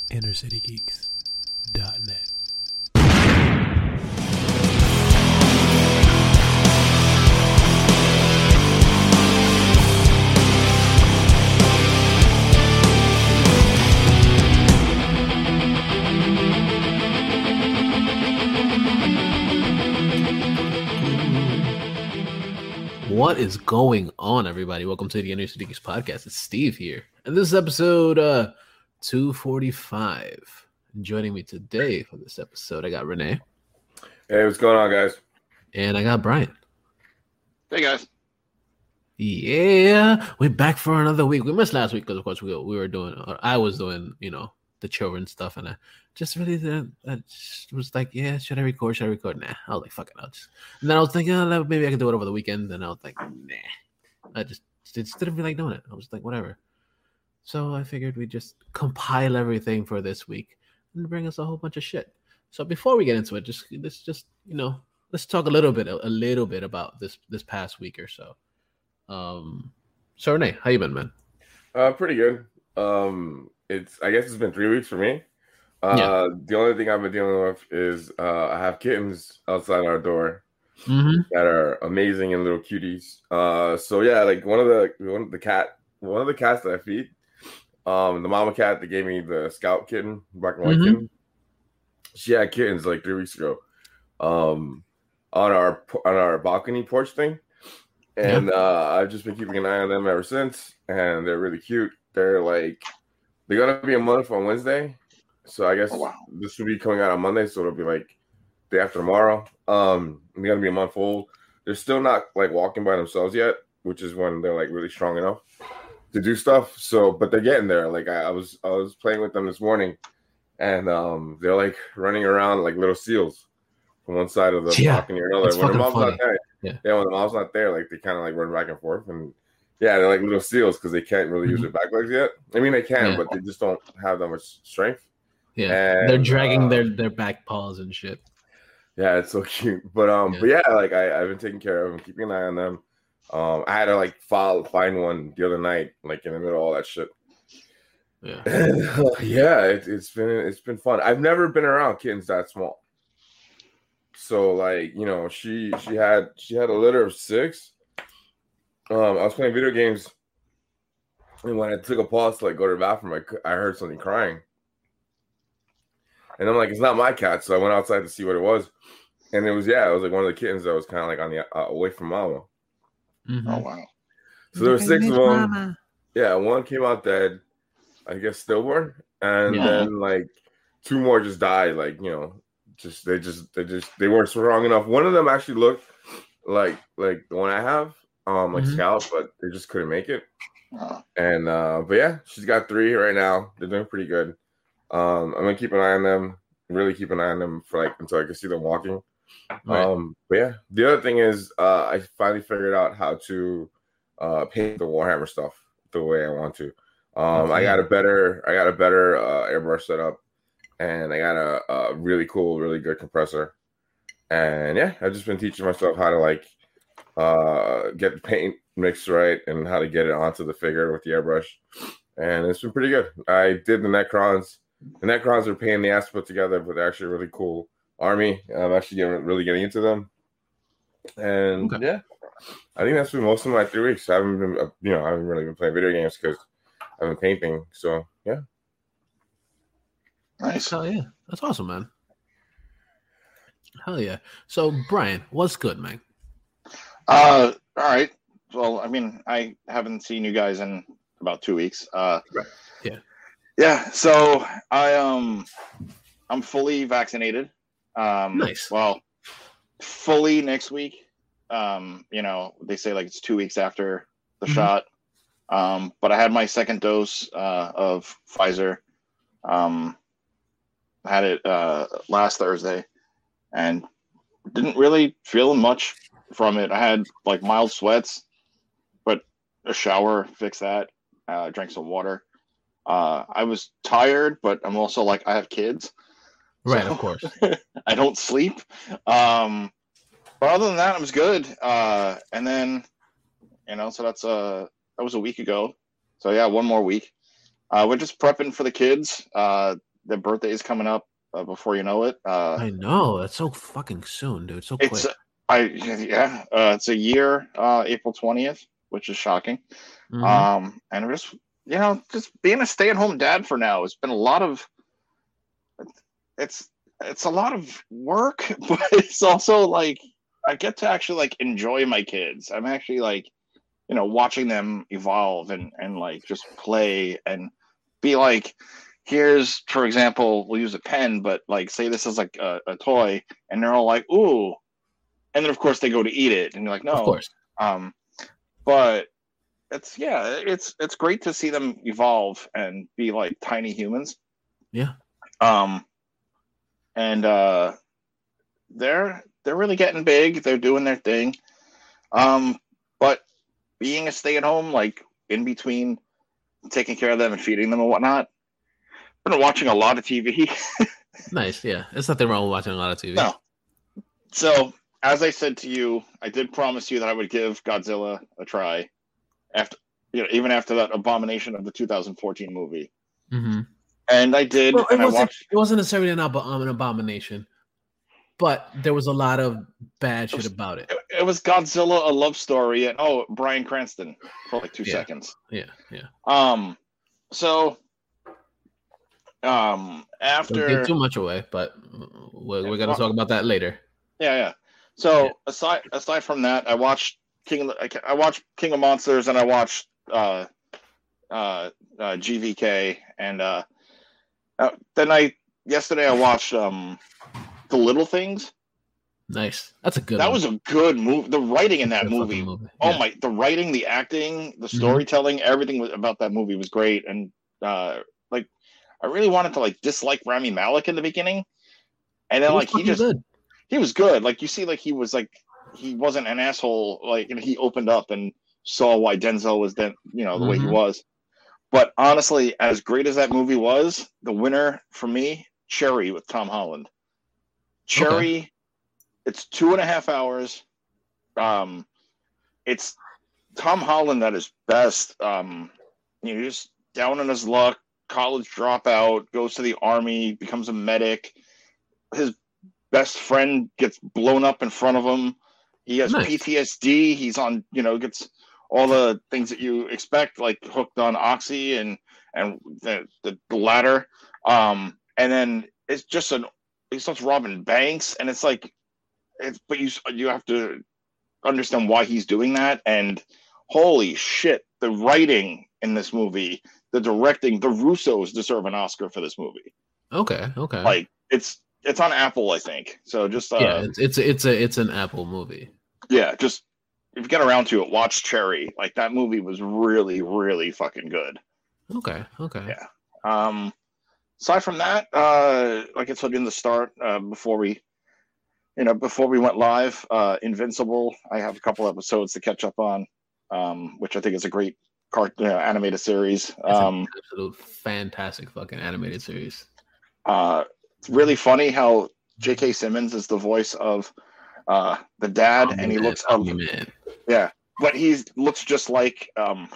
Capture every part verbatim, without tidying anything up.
inner city geeks dot net. What is going on, everybody? Welcome to the Inner City Geeks podcast. It's Steve here, and this is episode uh, two forty-five. And joining me today for this episode, I got Renee. Hey, what's going on, guys? And I got Brian. Hey, guys. Yeah, we're back for another week. We missed last week because, of course, we we were doing, or I was doing, you know, the children stuff, and I just really didn't, I just was like, yeah, should I record? Should I record? Nah, I was like, fuck it, I'll just. And then I was thinking, oh, maybe I could do it over the weekend. And I was like, nah, I just, just didn't feel like doing it. I was like, whatever. So I figured we'd just compile everything for this week and bring us a whole bunch of shit. So before we get into it, just let's just you know let's talk a little bit, a, a little bit about this this past week or so. Um, so Renee, how you been, man? Uh, pretty good. Um, it's I guess it's been three weeks for me. Uh, yeah. The only thing I've been dealing with is uh, I have kittens outside our door mm-hmm. that are amazing and little cuties. Uh, so yeah, like one of the one of the cat one of the cats that I feed, um, the mama cat that gave me the Scout kitten, black and white mm-hmm. kitten. She had kittens like three weeks ago, um, on our on our balcony porch thing, and yeah. uh, I've just been keeping an eye on them ever since, and they're really cute. They're like they're gonna be a month on Wednesday. So I guess oh, wow. this will be coming out on Monday, so it'll be like day after tomorrow. Um, they're gonna be a month old. They're still not like walking by themselves yet, which is when they're like really strong enough to do stuff. So, but they're getting there. Like I, I was, I was playing with them this morning, and um, they're like running around like little seals from one side of the yeah, balcony or another. When the mom's funny. not there, yeah. yeah, when the mom's not there, like they kind of like run back and forth, and yeah, they're like little seals because they can't really mm-hmm. use their back legs yet. I mean, they can, yeah. but they just don't have that much strength. Yeah, and, they're dragging uh, their, their back paws and shit. Yeah, it's so cute. But um, yeah. but yeah, like I, I've been taking care of them, keeping an eye on them. Um, I had to like file, find one the other night, like in the middle of all that shit. Yeah, and, uh, yeah, it, it's been it's been fun. I've never been around kittens that small. So like you know, she she had she had a litter of six. Um, I was playing video games, and when I took a pause to like go to the bathroom, I I heard something crying. And I'm like, it's not my cat. So I went outside to see what it was. And it was, yeah, it was like one of the kittens that was kind of like on the uh, away from mama. Mm-hmm. Oh, wow. So there were six of them. Mama. Yeah, one came out dead, I guess stillborn. And yeah. then like two more just died. Like, you know, just, they just, they just, they weren't strong enough. One of them actually looked like, like the one I have, um, like mm-hmm. Scout, but they just couldn't make it. Oh. And, uh, but yeah, she's got three right now. They're doing pretty good. Um, I'm gonna keep an eye on them, really keep an eye on them for like until I can see them walking. Right. Um, but yeah, the other thing is, uh, I finally figured out how to uh, paint the Warhammer stuff the way I want to. Um, okay. I got a better, I got a better uh, airbrush setup, and I got a, a really cool, really good compressor. And yeah, I've just been teaching myself how to like uh, get the paint mixed right and how to get it onto the figure with the airbrush. And it's been pretty good. I did the Necrons. The Necrons are a pain in the ass to put together, but they're actually a really cool army. I'm actually getting, really getting into them. And okay. yeah, I think that's been most of my three weeks. I haven't been, you know, I haven't really been playing video games because I've been painting. So yeah. Nice. Hell yeah. That's awesome, man. Hell yeah. So Brian, what's good, man? Uh, all right. Well, I mean, I haven't seen you guys in about two weeks. Uh, yeah. Yeah, so I um I'm fully vaccinated. Um nice. Well, fully next week. Um, you know, they say like it's two weeks after the mm-hmm. shot. Um, but I had my second dose uh of Pfizer. Um I had it uh last Thursday and didn't really feel much from it. I had like mild sweats, but a shower fixed that. Uh drank some water. Uh, I was tired, but I'm also like, I have kids. Right, so of course. I don't sleep. Um, but other than that, I was good. Uh, and then, you know, so that's uh that was a week ago. So yeah, one more week. Uh, we're just prepping for the kids. Uh, their birthday is coming up uh, before you know it. Uh, I know that's so fucking soon, dude. So it's quick. I yeah, uh, it's a year, uh, April twentieth, which is shocking. Mhm. Um, and we're just you know, just being a stay-at-home dad for now, it's been a lot of it's it's a lot of work, but it's also like I get to actually like enjoy my kids. I'm actually like, you know, watching them evolve and and like just play and be like, here's, for example, we'll use a pen, but like say this is like a, a toy, and they're all like, ooh, and then of course they go to eat it, and you're like, no, Of course. um, but it's yeah, it's it's great to see them evolve and be like tiny humans. Yeah. Um, and uh, they're they're really getting big. They're doing their thing. Um, but being a stay-at-home, like in between taking care of them and feeding them and whatnot, I've been watching a lot of T V. Nice. Yeah. There's nothing wrong with watching a lot of T V. No. So, as I said to you, I did promise you that I would give Godzilla a try after, you know, even after that abomination of the two thousand fourteen movie. Mm-hmm. And I did. Well, it, and I wasn't, watched... it wasn't necessarily an, ab- um, an abomination, but there was a lot of bad shit was, about it. it. It was Godzilla, a love story, and oh, Bryan Cranston for like two yeah. seconds. Yeah, yeah. Um, so, um, after Don't give too much away, but we're, we're gonna well, talk about that later. Yeah, yeah. So yeah. aside aside from that, I watched King. Of the, I watched King of Monsters, and I watched uh, uh, uh, G V K, and uh, uh, then I yesterday I watched um, The Little Things. Nice. That's a good. That one. was a good movie. The writing in that movie. movie. Oh yeah. my! The writing, the acting, the storytelling, mm-hmm. everything about that movie was great. And uh, like, I really wanted to like dislike Rami Malek in the beginning, and then he like he just good. he was good. Like you see, like he was like he wasn't an asshole. Like and he opened up and saw why Denzel was then you know the mm-hmm. way he was. But honestly, as great as that movie was, the winner for me, Cherry with Tom Holland. Cherry. Okay. It's two and a half hours. Um, it's Tom Holland at his best. Um, you know, just down on his luck, college dropout, goes to the army, becomes a medic. His best friend gets blown up in front of him. He has nice. P T S D. He's on, you know, gets all the things that you expect, like hooked on oxy and and the the, the ladder. Um, and then it's just an he starts robbing banks, and it's like. It's, but you you have to understand why he's doing that, and holy shit, the writing in this movie, the directing, the Russos deserve an Oscar for this movie. Okay, okay. Like it's it's on Apple, I think. So just uh, yeah, it's it's it's a it's an Apple movie. Yeah, just if you get around to it, watch Cherry. Like that movie was really really fucking good. Okay, okay. Yeah. Um. Aside from that, uh, like I told you in the start, uh, before we. You know, before we went live, uh, Invincible, I have a couple episodes to catch up on, um, which I think is a great cart, uh, animated series. Um, absolute fantastic fucking animated series. Uh, it's really funny how J K. Simmons is the voice of uh, the dad, Omni and he man, looks Omni man. Yeah, but he looks just like um,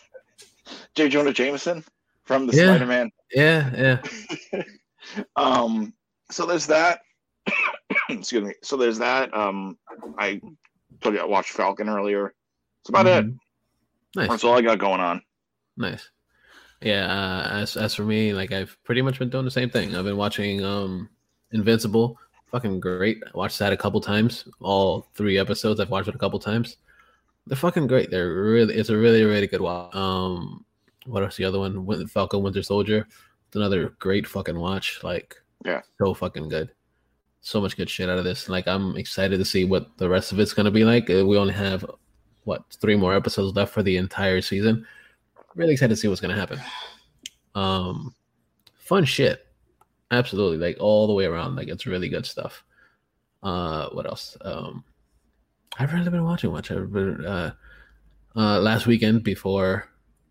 J. Jonah Jameson from the yeah. Spider-Man. Yeah, yeah. um, so there's that. Excuse me. So there's that. Um, I told you I watched Falcon earlier. That's about mm-hmm. it. Nice. That's all I got going on. Nice. Yeah. Uh, as as for me, like I've pretty much been doing the same thing. I've been watching um, Invincible. Fucking great. I watched that a couple times. All three episodes. I've watched it a couple times. They're fucking great. They're really. It's a really really good watch. Um, what else? The other one, Falcon Winter Soldier. It's another great fucking watch. Like yeah, so fucking good. So much good shit out of this. Like I'm excited to see what the rest of it's gonna be like. We only have what three more episodes left for the entire season. Really excited to see what's gonna happen. Um, fun shit, absolutely. Like all the way around. Like it's really good stuff. Uh, what else? Um, I've really been watching much. I've been, uh, uh, last weekend before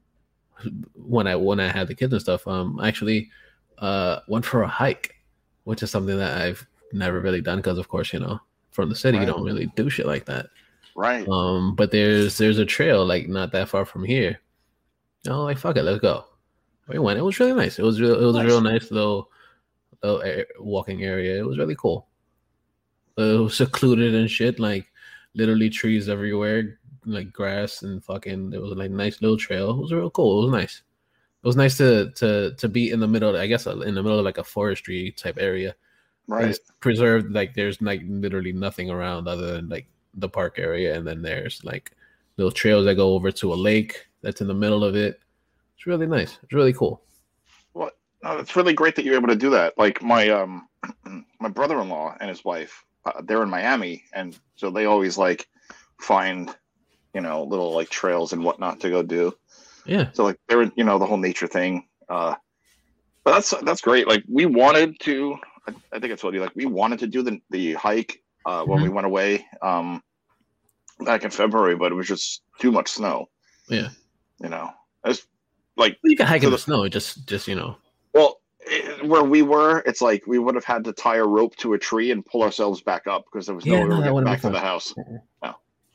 when I when I had the kids and stuff. Um, I actually uh went for a hike, which is something that I've never really done because of course you know from the city right. You don't really do shit like that, right? Um but there's there's a trail like not that far from here. You know, like fuck it, let's go. We went. It was really nice. It was real. It was nice. a real nice little uh, walking area. It was really cool. Uh, it was secluded and shit, like literally trees everywhere, like grass and fucking. It was like nice little trail. It was real cool. It was nice. It was nice to to to be in the middle. I guess in the middle of like a forestry type area. Right. It's preserved. Like there's like literally nothing around other than like the park area, and then there's like little trails that go over to a lake that's in the middle of it. It's really nice. It's really cool. Well, no, it's really great that you're able to do that. Like my um my brother-in-law and his wife, uh, they're in Miami, and so they always like find, you know, little like trails and whatnot to go do. Yeah. So like they're, you know, the whole nature thing. Uh, but that's that's great. Like we wanted to, I, I think it's what you like. We wanted to do the the hike uh, when mm-hmm. we went away um, back in February, but it was just too much snow. Yeah. You know, it's like well, you can hike so in the, the snow. Just just you know. Well, it, where we were, it's like we would have had to tie a rope to a tree and pull ourselves back up because there was no yeah, way no, we were getting back to to the house. No.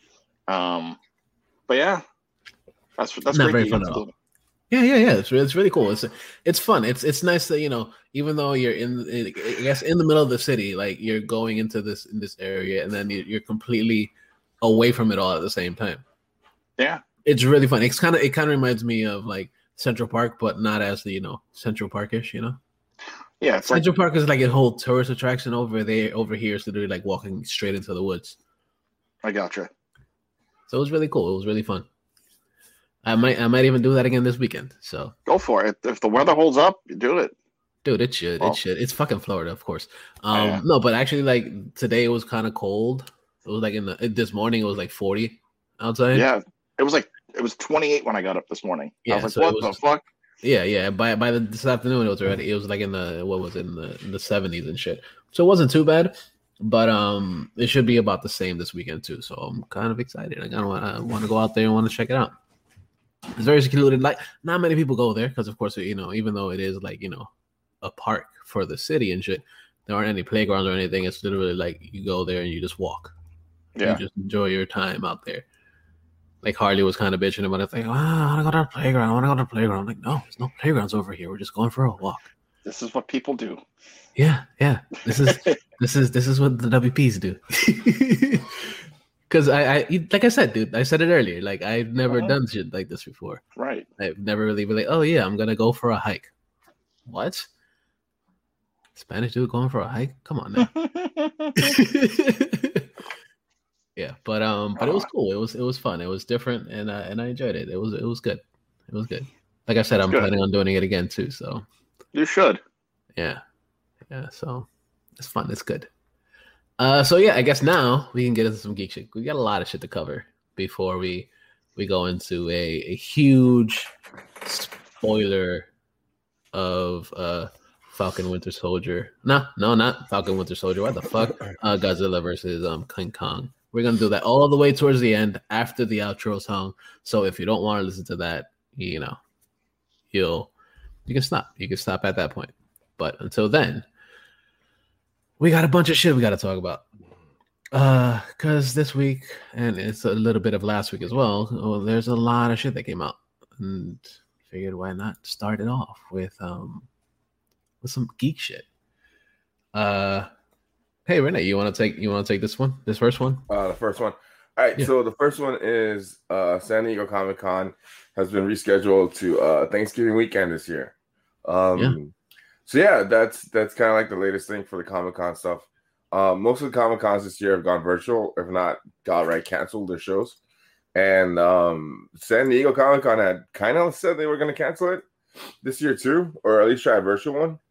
Um, but yeah, that's that's not great. very fun at all. Yeah, yeah, yeah. It's it's really cool. It's it's fun. It's it's nice that, you know, even though you're in, I guess, in the middle of the city, like you're going into this in this area, and then you're completely away from it all at the same time. Yeah, it's really fun. It's kind of it kind of reminds me of like Central Park, but not as the, you know, Central Park-ish, you know. Yeah, it's Central like, Park is like a whole tourist attraction over there. Over here, so they're like walking straight into the woods. I gotcha. So it was really cool. It was really fun. I might I might even do that again this weekend. So go for it. If the weather holds up, do it. Dude, it should. Oh. It should. It's fucking Florida, of course. Um, yeah. No, but actually, like today, it was kind of cold. It was like in the this morning, it was like forty outside. Yeah, it was like it was twenty-eight when I got up this morning. Yeah, I was so like, what was, the fuck? Yeah, yeah. By by the, this afternoon, it was already. It was like in the what was it, in the in the seventies and shit. So it wasn't too bad. But um, it should be about the same this weekend too. So I'm kind of excited. I kind of want I want to go out there and want to check it out. It's very secluded. Like not many people go there because, of course, you know, even though it is like, you know, a park for the city and shit, there aren't any playgrounds or anything. It's literally like you go there and you just walk. Yeah. You just enjoy your time out there. Like Harley was kind of bitching about it. Like, oh, I want to go to the playground. I want to go to the playground. I'm like, no, there's no playgrounds over here. We're just going for a walk. This is what people do. Yeah, yeah. This is this is this is what the W Ps do. Because I, I, like I said, dude, I said it earlier. Like I've never uh-huh. done shit like this before. Right. I've never really been like, oh yeah, I'm gonna go for a hike. What? Spanish dude going for a hike? Come on now. Yeah, but um, but it was cool. It was it was fun. It was different, and uh, and I enjoyed it. It was it was good. It was good. Like I said, I'm good. planning on doing it again too. So you should. Yeah, yeah. So it's fun. It's good. Uh, so yeah, I guess now we can get into some geek shit. We got a lot of shit to cover before we we go into a, a huge spoiler of uh Falcon Winter Soldier. No, no, not Falcon Winter Soldier. What the fuck? Uh, Godzilla versus um King Kong. We're gonna do that all the way towards the end after the outro song. So if you don't want to listen to that, you know, you'll you can stop. You can stop at that point. But until then, we got a bunch of shit we got to talk about. Uh, because this week, and it's a little bit of last week as well, well, there's a lot of shit that came out, and figured why not start it off with um with some geek shit. Uh, hey Renee, you want to take you want to take this one, this first one? Uh, the first one. All right. Yeah. So the first one is uh San Diego Comic Con has been rescheduled to uh Thanksgiving weekend this year. Um. Yeah. So yeah, that's that's kind of like the latest thing for the Comic Con stuff. Um, most of the Comic Cons this year have gone virtual, if not outright canceled their shows. And um, San Diego Comic Con had kind of said they were going to cancel it this year too, or at least try a virtual one.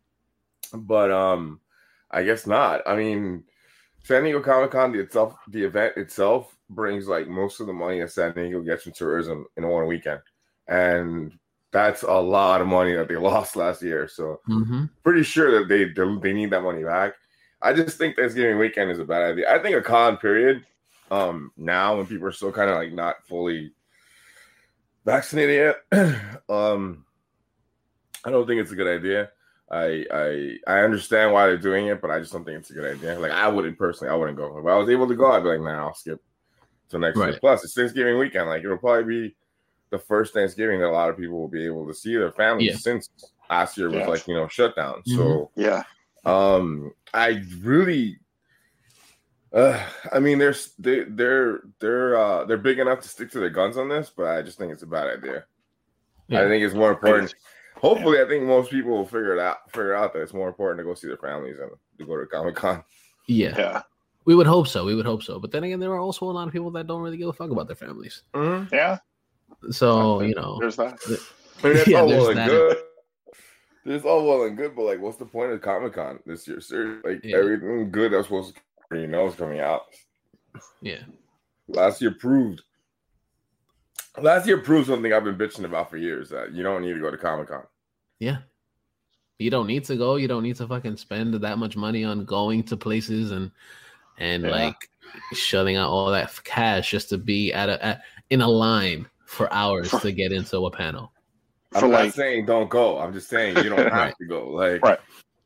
But um, I guess not. I mean, San Diego Comic Con the itself, the event itself brings like most of the money that San Diego gets from tourism in one weekend, and that's a lot of money that they lost last year. So mm-hmm. pretty sure that they they need that money back. I just think Thanksgiving weekend is a bad idea. I think a con period, um, now when people are still kind of like not fully vaccinated yet, um, I don't think it's a good idea. I I I understand why they're doing it, but I just don't think it's a good idea. Like I wouldn't personally, I wouldn't go. If I was able to go, I'd be like, nah, I'll skip till next right. year. Plus, it's Thanksgiving weekend. Like it'll probably be the first Thanksgiving that a lot of people will be able to see their families Yeah. since last year was Yeah. like, you know, shut down. Mm-hmm. So yeah, um, I really, uh, I mean, they're they, they're they're uh, they're big enough to stick to their guns on this, but I just think it's a bad idea. Yeah. I think it's more important. Hopefully, yeah. I think most people will figure it out. Figure out that it's more important to go see their families than to go to Comic Con. Yeah. yeah, We would hope so. We would hope so. But then again, there are also a lot of people that don't really give a fuck about their families. Mm-hmm. yeah. So, you know. There's that. I mean, that's Yeah, all there's well and that. good. It's all well and good, but like, what's the point of Comic Con this year? Seriously, like Yeah. everything good that's supposed to, you know, is coming out. Yeah. Last year proved. Last year proved something I've been bitching about for years, that you don't need to go to Comic Con. Yeah. You don't need to go. You don't need to fucking spend that much money on going to places and and Yeah. like shelling out all that cash just to be at a at, in a line for hours to get into a panel. I'm For not like- saying don't go. I'm just saying you don't have Right. to go. Like, Right.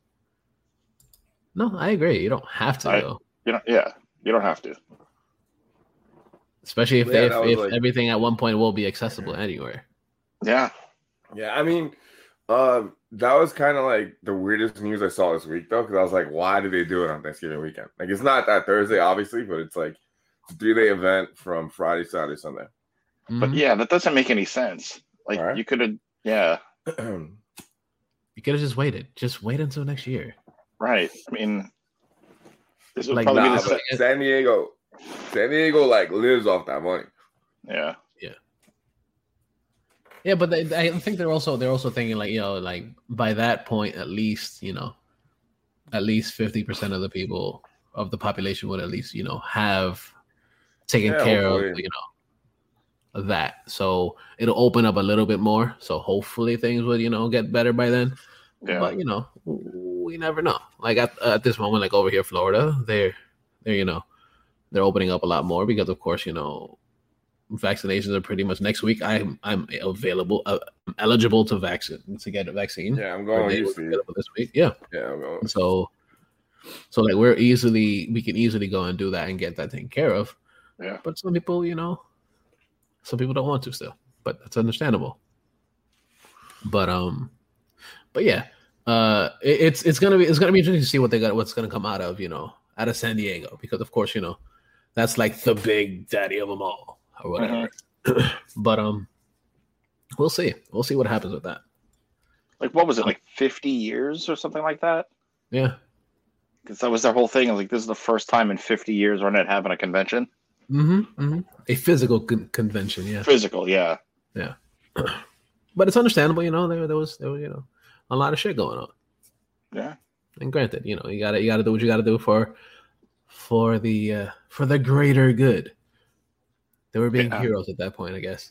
No, I agree. You don't have to I- go, You know, yeah, you don't have to. especially if Yeah, if, that was if like- everything at one point will be accessible anywhere. Yeah, yeah, I mean, um, that was kind of like the weirdest news I saw this week, though, because I was like, why did they do it on Thanksgiving weekend? Like, it's not that Thursday, obviously, but it's like it's a three-day event from Friday, Saturday, Sunday. but Mhm. yeah, that doesn't make any sense. Like Alright. you could have, yeah, You could have just waited. Just wait until next year. right. I mean, this would Like, probably Nah, be the but se- San Diego, San Diego, like lives off that money. yeah, Yeah, but they, I think they're also they're also thinking like, you know, like by that point, at least, you know, at least fifty percent of the people of the population would at least, you know, have taken Yeah, care of, hopefully. you know, of that. So it'll open up a little bit more. So hopefully things would, you know, get better by then. yeah, But you know, we never know. Like at, at this moment, like over here, Florida, they're they're you know, they're opening up a lot more because, of course, you know, vaccinations are pretty much next week. I'm I'm available, uh, I'm eligible to vaccine to get a vaccine. Yeah, I'm Or going they to was see. available this week. Yeah. Yeah, I'm going. So, so like we're easily we can easily go and do that and get that taken care of. yeah. But some people, you know, some people don't want to still, but that's understandable. But um, but yeah, uh, it, it's it's gonna be it's gonna be interesting to see what they got, what's gonna come out of you know out of San Diego, because of course you know that's like the big daddy of them all or whatever. But um, we'll see. We'll see what happens with that. Like what was it, like fifty years or something like that? Yeah. Because that was their whole thing. Like this is the first time in fifty years we're not having a convention. Mm-hmm. mm-hmm. A physical con- convention. Yeah. Physical, yeah, But it's understandable, you know. There, there was, there was, you know, a lot of shit going on. yeah. And granted, you know, you gotta, you gotta do what you gotta do for, for the, uh, for the greater good. They were being Yeah. heroes at that point, I guess.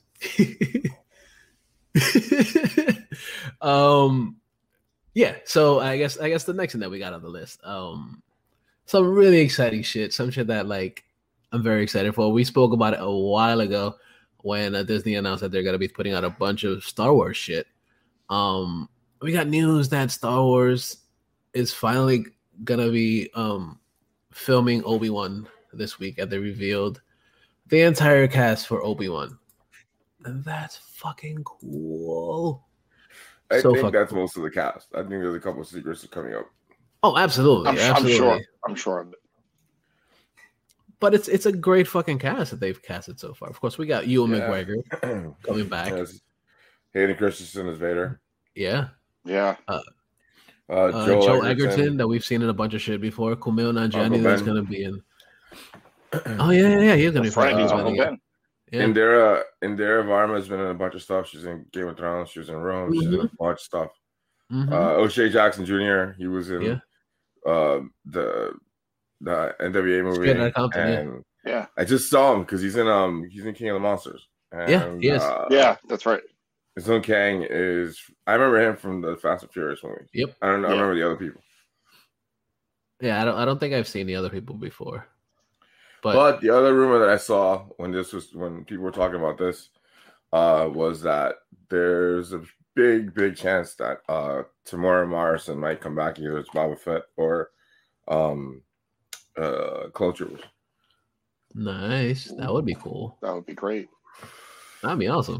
um, yeah. So I guess, I guess the next thing that we got on the list, um, some really exciting shit, some shit that like I'm very excited for. We spoke about it a while ago when uh, Disney announced that they're gonna be putting out a bunch of Star Wars shit. Um, we got news that Star Wars is finally gonna be um filming Obi-Wan this week, and they revealed the entire cast for Obi-Wan, and that's fucking cool. I So think fuck- that's most of the cast. I think there's a couple of secrets coming up. Oh, absolutely, I'm, I'm absolutely. sure. I'm sure of it. But it's it's a great fucking cast that they've casted so far. Of course, we got Ewan Yeah. McGregor coming back. Yes. Hayden Christensen as Vader. Yeah, Yeah, Uh, uh, Joe, Joe, Egerton. Egerton that we've seen in a bunch of shit before. Kumail Nanjiani Uncle that's Ben. gonna be in. Oh yeah, yeah, yeah. He's gonna that's be right. He's uh, Uncle yeah. Ben. Yeah. Indira Indira Varma has been in a bunch of stuff. She's in Game of Thrones. She was in Rome. She's in a bunch of stuff. Mhm. Uh, O'Shea Jackson Junior He was in Yeah. uh, the the N W A movie. Straight Outta Compton, yeah. and Yeah, I just saw him because he's in um he's in King of the Monsters. And, Yeah, he is. Uh, yeah, that's right. Sung Kang is. I remember him from the Fast and Furious movies. Yep. I don't know. I Yeah. remember the other people. Yeah, I don't. I don't think I've seen the other people before. But, But the other rumor that I saw when this was when people were talking about this uh, was that there's a big, big chance that uh, Tamora Morrison might come back either as Boba Fett or um, uh, Clone Troopers. nice. That would be cool. That would be great. That'd be awesome.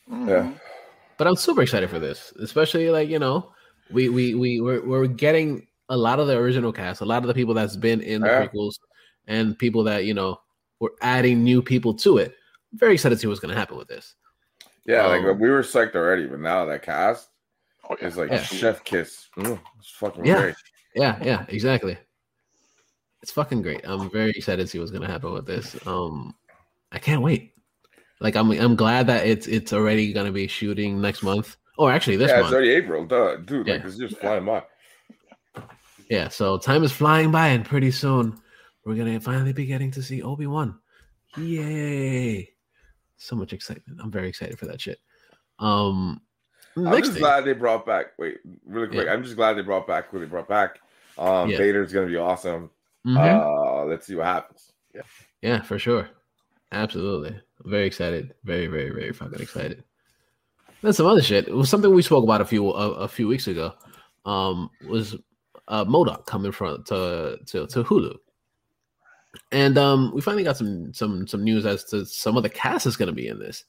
Mm-hmm. Yeah. But I'm super excited for this, especially like, you know, we we we we're, we're getting a lot of the original cast, a lot of the people that's been in the yeah. prequels, and people that, you know, we're adding new people to it. I'm very excited to see what's going to happen with this. Yeah, um, like we were psyched already, but now that cast oh, yeah. is like yeah. chef kiss. Mm, it's fucking yeah. great. Yeah, yeah, exactly. It's fucking great. I'm very excited to see what's going to happen with this. Um, I can't wait. Like I'm, I'm glad that it's it's already gonna be shooting next month. Or actually, this yeah, month. it's already April, duh, dude. Yeah. Like it's just flying by. Yeah, so time is flying by, and pretty soon we're gonna finally be getting to see Obi-Wan. Yay! So much excitement. I'm very excited for that shit. Um, I'm just thing. glad they brought back. Wait, really quick. Yeah. I'm just glad they brought back who they brought back. Um, yeah. Vader's gonna be awesome. Mm-hmm. Uh, let's see what happens. Yeah, yeah, for sure. Absolutely. I'm very excited. Very, very, very fucking excited. Then some other shit. It was something we spoke about a few a, a few weeks ago. Um, was uh, M O D O K coming from to, to to Hulu, and um, we finally got some some some news as to some of the cast is going to be in this,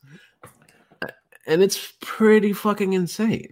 and it's pretty fucking insane.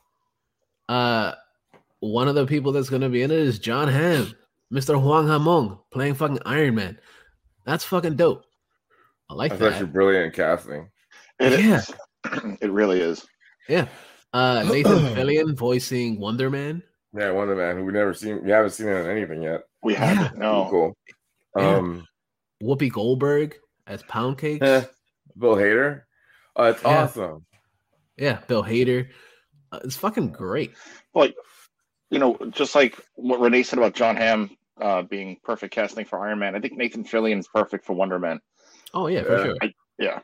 Uh, one of the people that's going to be in it is Jon Hamm, Mister Huang Hamong, playing fucking Iron Man. That's fucking dope. I like That's that. That's actually brilliant casting. It yeah. is. It really is. Yeah. Uh, Nathan Fillion voicing Wonder Man. Yeah, Wonder Man, who we never seen. We haven't seen it in anything yet. We haven't. Yeah. No. Cool. Um, yeah. Whoopi Goldberg as Pound Cakes. Eh, Bill Hader. Oh, it's yeah. awesome. Yeah, Bill Hader. Uh, it's fucking great. Like, you know, just like what Renee said about Jon Hamm uh, being perfect casting for Iron Man, I think Nathan Fillion is perfect for Wonder Man. Oh yeah, for yeah. sure. I, yeah.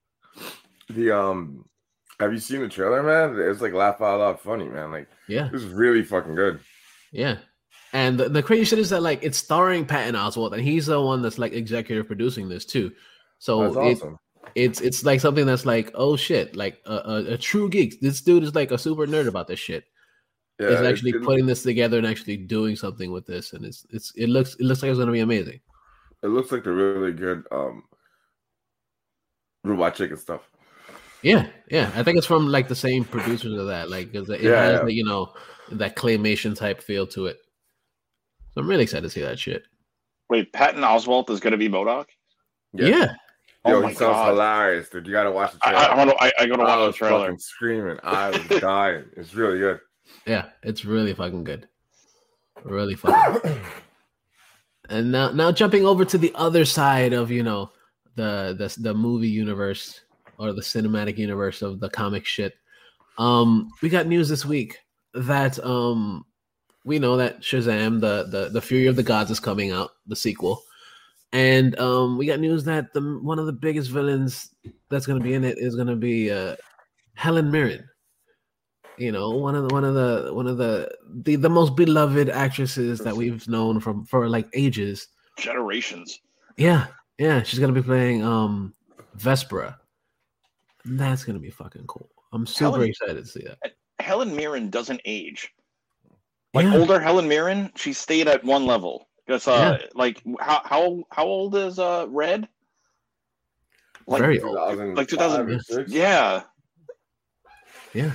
The um, have you seen the trailer, man? It's like laugh out loud funny, man. Like, yeah, this is really fucking good. Yeah, and the, the crazy shit is that like it's starring Patton Oswalt, and he's the one that's like executive producing this too. So that's awesome. It, it's it's like something that's like, oh shit, like a, a, a true geek. This dude is like a super nerd about this shit. Yeah, is actually it, putting this together and actually doing something with this, and it's it's it looks it looks like it's gonna be amazing. It looks like they're really good um Robot Chicken stuff. Yeah, yeah. I think it's from like the same producers of that. Like it yeah, has yeah. the, you know, that claymation type feel to it. So I'm really excited to see that shit. Wait, Patton Oswalt is going to be M O D O K? Yeah. yeah. Yo, oh my he sounds God. hilarious, dude. You got to watch the trailer. I, I, I, I, I got to watch I was the trailer. fucking screaming. I was dying. It's really good. Yeah, it's really fucking good. Really fucking. And now, now jumping over to the other side of you know the the the movie universe or the cinematic universe of the comic shit. Um, we got news this week that um we know that Shazam, the the the Fury of the Gods, is coming out, the sequel, and um we got news that the one of the biggest villains that's going to be in it is going to be uh, Helen Mirren. You know, one of the one of the one of the, the the most beloved actresses that we've known from for like ages, generations. Yeah, yeah, she's gonna be playing um Vespera. That's gonna be fucking cool. I'm super Helen, excited to see that. Helen Mirren doesn't age. Like yeah. older Helen Mirren, she stayed at one level. Because uh, yeah. like how how how old is uh Red? Like, Very old. Like two thousand. Yeah. Yeah.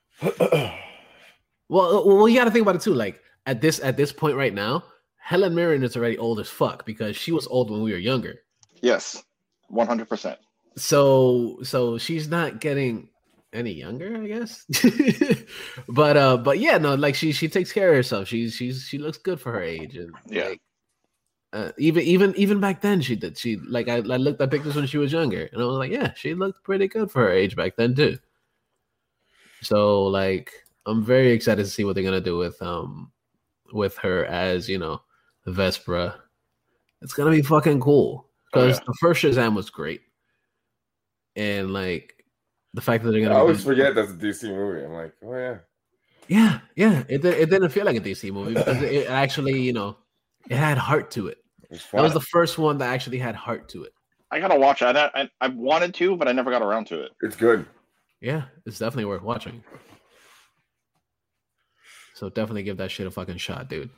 well, well, you got to think about it too. Like at this at this point right now, Helen Mirren is already old as fuck because she was old when we were younger. Yes, one hundred percent. So, so she's not getting any younger, I guess. but, uh, but yeah, no, like she she takes care of herself. She's she's she looks good for her age, and yeah. Like, uh, even even even back then, she did. She like I, I looked at pictures when she was younger, and I was like, yeah, she looked pretty good for her age back then too. So like I'm very excited to see what they're gonna do with um with her as, you know, Vespera. It's gonna be fucking cool. Because oh, yeah. the first Shazam was great. And like the fact that they're gonna I always forget that's a D C movie. I'm like, oh yeah. Yeah, yeah. It it didn't feel like a D C movie because it actually, you know, it had heart to it. it that was the first one that actually had heart to it. I gotta watch it. I, I I wanted to, but I never got around to it. It's good. Yeah, it's definitely worth watching. So definitely give that shit a fucking shot, dude.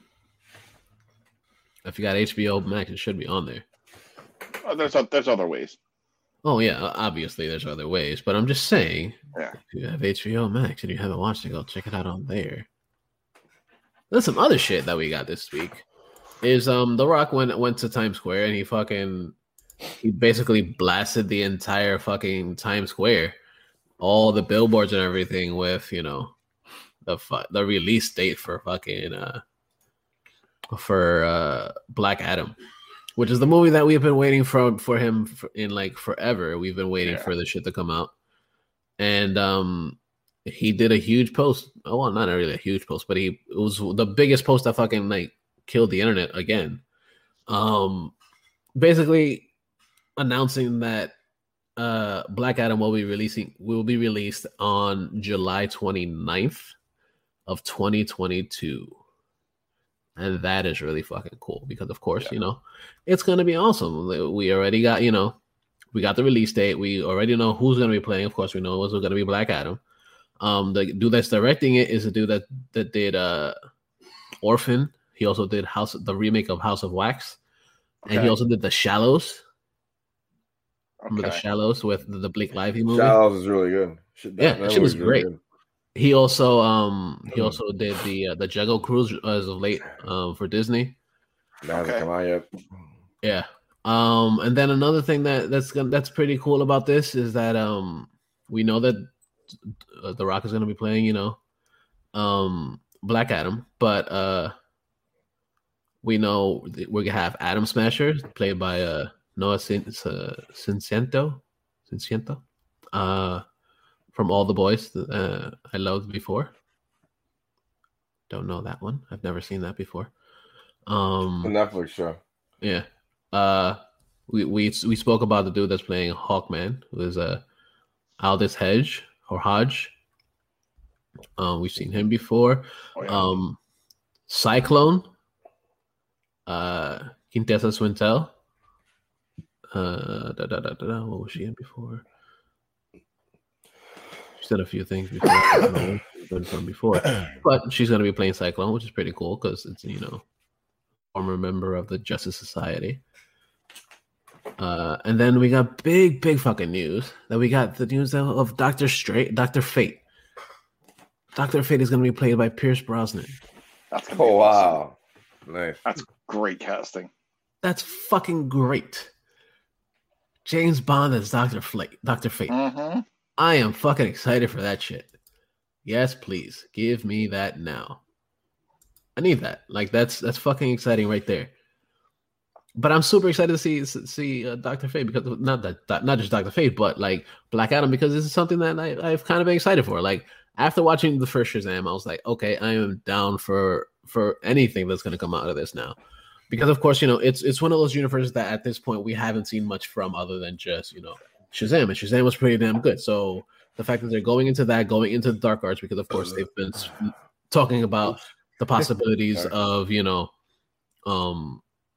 If you got H B O Max, it should be on there. Oh, there's there's other ways. Oh yeah, obviously there's other ways, but I'm just saying, yeah. if you have H B O Max and you haven't watched it, go check it out on there. There's some other shit that we got this week. Is um The Rock went went to Times Square and he fucking he basically blasted the entire fucking Times Square, all the billboards and everything with, you know, the fu- the release date for fucking uh for uh Black Adam. Which is the movie that we've been waiting for for him for, in like forever. We've been waiting yeah. for the shit to come out, and um, he did a huge post. Oh, well, not really a huge post, but he it was the biggest post that fucking like killed the internet again. Um, basically announcing that uh Black Adam will be releasing will be released on July twenty-ninth of twenty twenty-two. And that is really fucking cool because, of course, yeah. you know, it's going to be awesome. We already got, you know, we got the release date. We already know who's going to be playing. Of course, we know it's going to be Black Adam. Um, the dude that's directing it is a dude that, that did uh, Orphan. He also did House, the remake of House of Wax. And okay. he also did The Shallows. Okay. Remember The Shallows with the, the Blake Lively movie? Shallows is really good. Shit, that, yeah, that shit was great. Really He also um he also did the uh, the Jungle Cruise as of late um for Disney. That hasn't come out yet. Yeah. Um and then another thing that that's gonna, that's pretty cool about this is that um we know that uh, The Rock is going to be playing, you know, um Black Adam, but uh we know we're gonna have Adam Smasher played by uh Noah Cinciento Cinciento uh from All the Boys uh, I loved before. Don't know that one. I've never seen that before. Um, a Netflix show. Yeah. Uh, we we we spoke about the dude that's playing Hawkman, who is uh, Aldous Hedge or Hodge. Um, we've seen him before. Oh, yeah. Um, Cyclone. Uh, Quintessa Swintel. Uh, da, da, da, da, da. What was she in before? She said a few things before, from before, but she's going to be playing Cyclone, which is pretty cool because it's, you know, former member of the Justice Society. Uh, and then we got big, big fucking news that we got the news of, of Doctor Straight, Doctor Fate. Doctor Fate is going to be played by Pierce Brosnan. That's oh wow, awesome. Nice. That's great casting. That's fucking great. James Bond as Doctor Fate. Doctor Fate. Mm-hmm. I am fucking excited for that shit. Yes, please. Give me that now. I need that. Like, that's that's fucking exciting right there. But I'm super excited to see see uh, Doctor Fate because not that not just Doctor Fate, but like Black Adam, because this is something that I, I've kind of been excited for. Like, after watching the first Shazam, I was like, okay, I am down for for anything that's going to come out of this now. Because, of course, you know, it's it's one of those universes that at this point we haven't seen much from other than just, you know, Shazam, and Shazam was pretty damn good. So the fact that they're going into that, going into the dark arts, because of course they've been talking about the possibilities of, you know, um,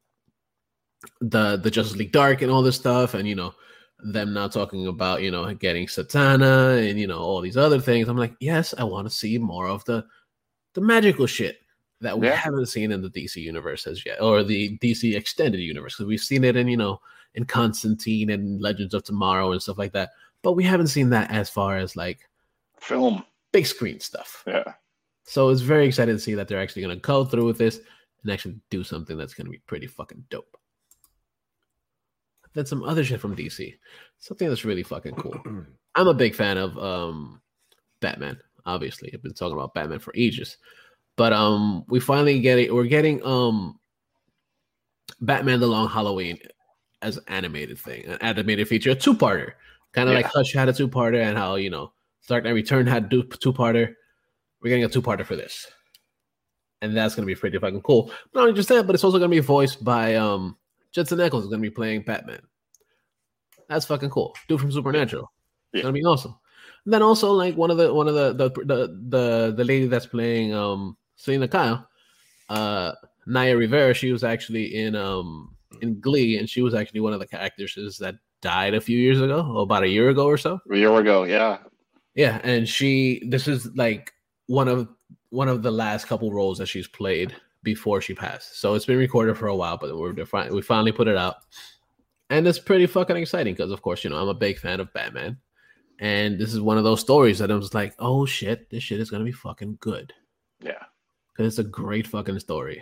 the the Justice League Dark and all this stuff, and you know, them now talking about, you know, getting Satana and, you know, all these other things. I'm like, yes, I want to see more of the the magical shit that we yeah. haven't seen in the D C universe as yet, or the D C extended universe, because we've seen it in, you know, in Constantine and Legends of Tomorrow and stuff like that, but we haven't seen that as far as like film, big screen stuff. Yeah. So it's very excited to see that they're actually going to go through with this and actually do something that's going to be pretty fucking dope. Then some other shit from D C, something that's really fucking cool. I'm a big fan of um, Batman. Obviously, I've been talking about Batman for ages, but um, we finally get it. We're getting um, Batman: The Long Halloween as an animated thing, an animated feature, a two-parter, kind of yeah. like Hush had a two-parter, and how, you know, Dark Knight Return had a two-parter. We're getting a two-parter for this, and that's gonna be pretty fucking cool. Not only just that, but it's also gonna be voiced by um, Jensen Ackles is gonna be playing Batman. That's fucking cool. Dude from Supernatural. It's yeah. gonna be awesome. And then also, like, one of the one of the the the the, the lady that's playing um Selena Kyle, uh, Naya Rivera. She was actually in um. in Glee, and she was actually one of the actresses that died a few years ago, or about a year ago or so. A year ago, yeah. Yeah, and she, this is like one of one of the last couple roles that she's played before she passed. So it's been recorded for a while, but we're we finally put it out. And it's pretty fucking exciting because, of course, you know, I'm a big fan of Batman. And this is one of those stories that I was like, oh shit, this shit is going to be fucking good. Yeah. Because it's a great fucking story.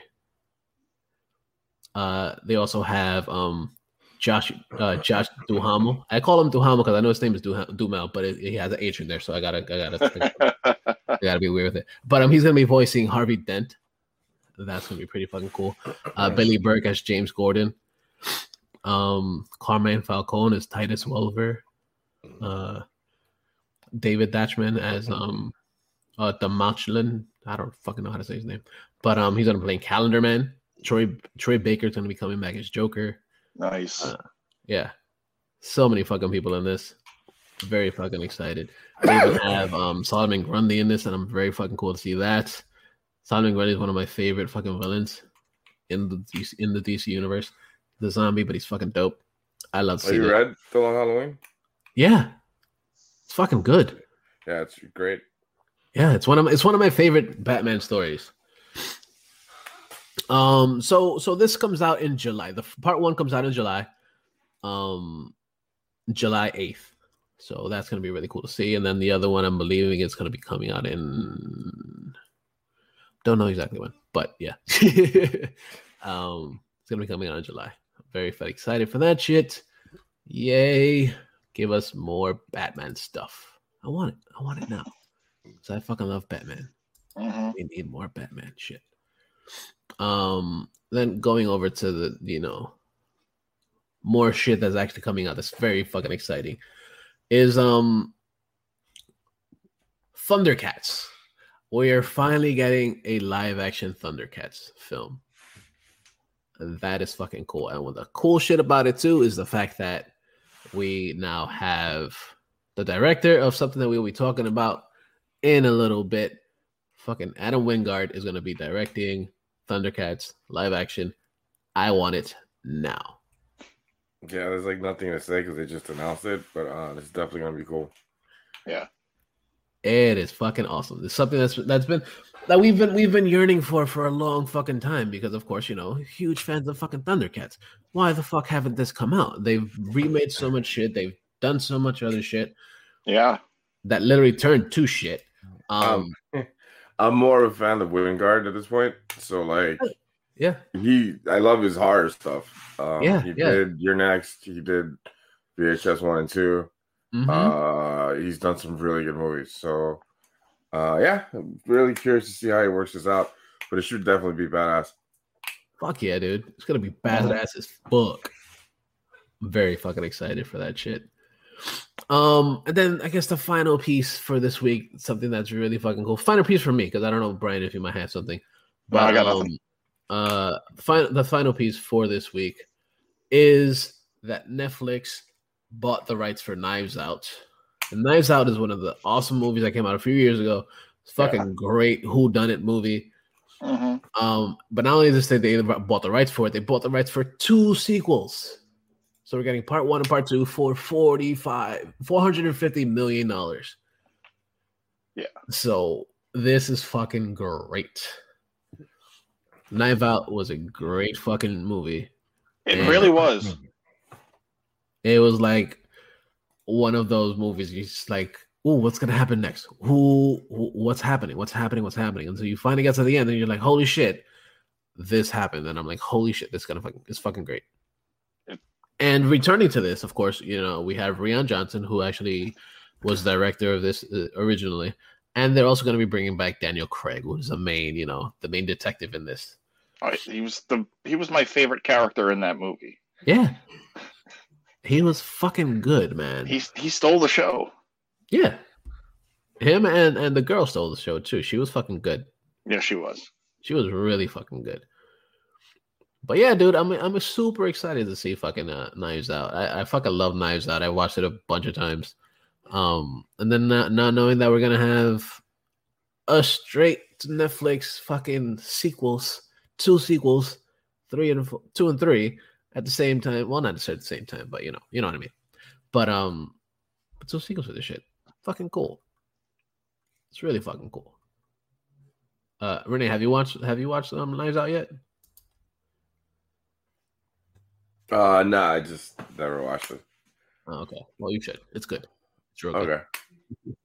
Uh, they also have um, Josh uh, Josh Duhamel. I call him Duhamel because I know his name is Duha- Duhamel, but it, he has an H in there, so I gotta, I gotta, I gotta be weird with it. But um, he's gonna be voicing Harvey Dent. That's gonna be pretty fucking cool. Uh, Billy Burke as James Gordon. Um, Carmine Falcone as Titus Welliver. Uh, David Datchman as um, uh, Demachlin. I don't fucking know how to say his name, but um, he's gonna play Calendar Man. Troy Troy Baker's gonna be coming back as Joker. Nice. Uh, yeah, so many fucking people in this. Very fucking excited. They even have um Solomon Grundy in this, and I'm very fucking cool to see that. Solomon Grundy is one of my favorite fucking villains in the D C, in the D C universe. The zombie, but he's fucking dope. I love seeing Have you it. read The Long Halloween? Yeah, it's fucking good. Yeah, it's great. Yeah, it's one of my, it's one of my favorite Batman stories. Um, so so this comes out in July. The part one comes out in July, um, July eighth. So that's gonna be really cool to see. And then the other one, I'm believing it's gonna be coming out in. Don't know exactly when, but yeah, um, it's gonna be coming out in July. I'm very, very excited for that shit. Yay! Give us more Batman stuff. I want it. I want it now. So I fucking love Batman. Mm-hmm. We need more Batman shit. Um, then going over to the, you know, more shit that's actually coming out that's very fucking exciting is um Thundercats. We are finally getting a live action Thundercats film. And that is fucking cool. And what the cool shit about it too is the fact that we now have the director of something that we'll be talking about in a little bit. Fucking Adam Wingard is going to be directing Thundercats live action. I want it now. Yeah, there's like nothing to say because they just announced it, but uh, it's definitely gonna be cool. Yeah, it is fucking awesome. It's something that's that's been that we've been we've been yearning for for a long fucking time because, of course, you know, huge fans of fucking Thundercats. Why the fuck haven't this come out? They've remade so much shit. They've done so much other shit. Yeah, that literally turned to shit. Um, um I'm more of a fan of Wingard at this point. So like. Yeah, he. I love his horror stuff. Um, yeah, he yeah. did You're Next. He did V H S one and two. Mm-hmm. Uh, he's done some really good movies. So, uh, yeah, I'm really curious to see how he works this out. But it should definitely be badass. Fuck yeah, dude! It's gonna be badass as fuck. I'm very fucking excited for that shit. Um, and then I guess the final piece for this week, something that's really fucking cool. Final piece for me because I don't know, Brian, if you might have something. But no, I got um, nothing. Uh, final, the final piece for this week is that Netflix bought the rights for Knives Out. And Knives Out is one of the awesome movies that came out a few years ago. It's fucking yeah. great whodunit movie. Mm-hmm. Um, but not only did they, they bought the rights for it, they bought the rights for two sequels. So we're getting part one and part two for forty-five, four hundred fifty million dollars. Yeah. So this is fucking great. Knives Out was a great fucking movie. It and really was. It was like one of those movies. You're just like, oh, what's gonna happen next? Who, who? What's happening? What's happening? What's happening? And so you finally get to the end, and you're like, holy shit, this happened. And I'm like, holy shit, this is gonna fucking, it's fucking great. Yep. And returning to this, of course, you know, we have Rian Johnson, who actually was director of this uh, originally, and they're also going to be bringing back Daniel Craig, who's the main, you know, the main detective in this. He was the he was my favorite character in that movie. Yeah, he was fucking good, man. He he stole the show. Yeah, him and and the girl stole the show too. She was fucking good. Yeah, she was. She was really fucking good. But yeah, dude, I'm I'm super excited to see fucking uh, Knives Out. I, I fucking love Knives Out. I watched it a bunch of times. Um, and then not, not knowing that we're gonna have a straight to Netflix fucking sequels. Two sequels, three and four, two and three at the same time. Well, not at the same time, but you know, you know what I mean. But um, two sequels for this shit, fucking cool. It's really fucking cool. Uh, Renee, have you watched? Have you watched um Knives Out yet? Uh, nah, I just never watched it. Oh, okay, well you should. It's good. It's real okay. good.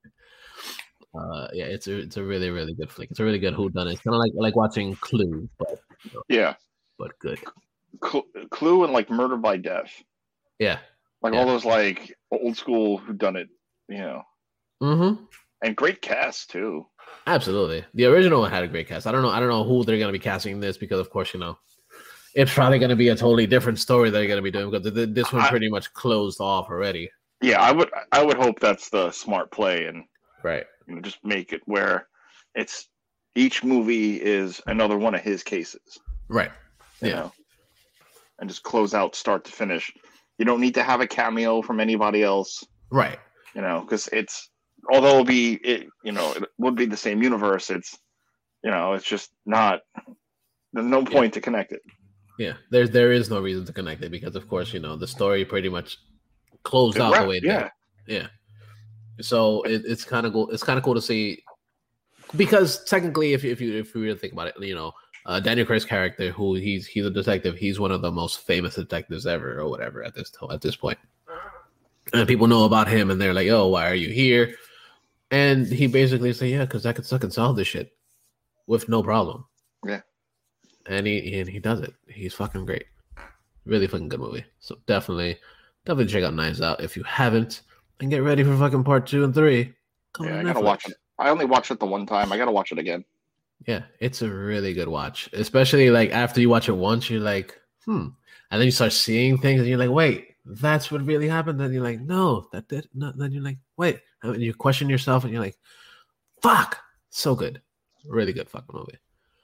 Uh, yeah, it's a it's a really really good flick. It's a really good whodunit. It's kind of like like watching Clue, but you know, yeah, but good. Clue and like Murder by Death. Yeah, like yeah. all those like old school whodunit, you know. Mm-hmm. And great cast too. Absolutely, the original had a great cast. I don't know. I don't know who they're gonna be casting this because, of course, you know, it's probably gonna be a totally different story they're gonna be doing because this one pretty I, much closed off already. Yeah, I would. I would hope that's the smart play and right. You know, just make it where it's each movie is another one of his cases. Right. You yeah. know, and just close out start to finish. You don't need to have a cameo from anybody else. Right. You know, because it's although it'll be it, you know, it would be the same universe. It's you know, it's just not. There's no point yeah. to connect it. Yeah, there's there is no reason to connect it because, of course, you know the story pretty much closed it out wrapped, the way. Yeah. Yeah. So it, it's kind of cool. It's kind of cool to see because technically, if if you if you really think about it, you know, uh, Daniel Craig's character, who he's he's a detective, he's one of the most famous detectives ever, or whatever at this at this point. And people know about him, and they're like, "Oh, why are you here?" And he basically said, "Yeah, because I could suck and solve this shit with no problem." Yeah. And he and he does it. He's fucking great. Really fucking good movie. So definitely, definitely check out Knives Out if you haven't. And get ready for fucking part two and three. Come yeah, I gotta Netflix. watch it. I only watched it the one time. I gotta watch it again. Yeah, it's a really good watch. Especially like after you watch it once, you're like, hmm. And then you start seeing things and you're like, wait, that's what really happened. Then you're like, no, that did not. Then you're like, wait. And you question yourself and you're like, fuck. So good. Really good fucking movie.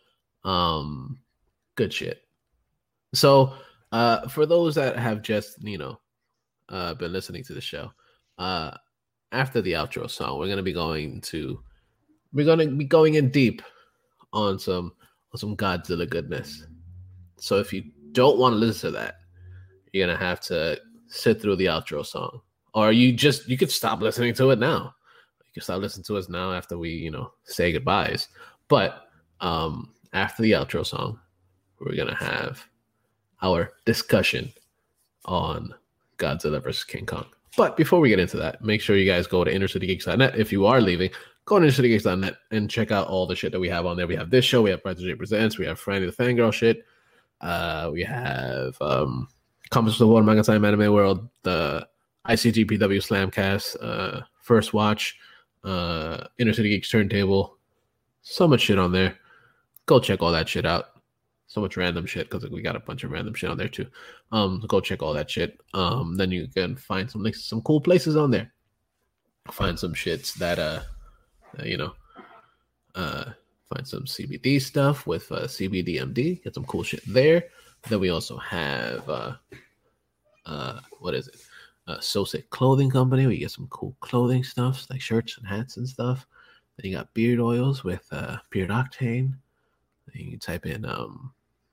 Um, good shit. So uh for those that have just, you know, uh been listening to the show. Uh, after the outro song, we're gonna be going to we're gonna be going in deep on some on some Godzilla goodness. So if you don't want to listen to that, you're gonna have to sit through the outro song, or you just you could stop listening to it now. You can stop listening to us now after we you know say goodbyes. But um, after the outro song, we're gonna have our discussion on Godzilla versus King Kong. But before we get into that, make sure you guys go to inner city geeks dot net. If you are leaving, go to inner city geeks dot net and check out all the shit that we have on there. We have this show, we have Brad J Presents, we have Franny the Fangirl shit, uh, we have um, Compass of the World, Manga Time Anime World, the I C G P W Slamcast, uh, First Watch, uh, Inner City Geeks Turntable. So much shit on there. Go check all that shit out. So much random shit because we got a bunch of random shit on there too. Um, go check all that shit. Um, then you can find some links, some cool places on there. Find some shits that uh, uh you know, uh, find some C B D stuff with uh, C B D M D. Get some cool shit there. Then we also have uh, uh, what is it? Uh, Sosek Clothing Company. We get some cool clothing stuff like shirts and hats and stuff. Then you got beard oils with uh, Beard Octane. You can type in um,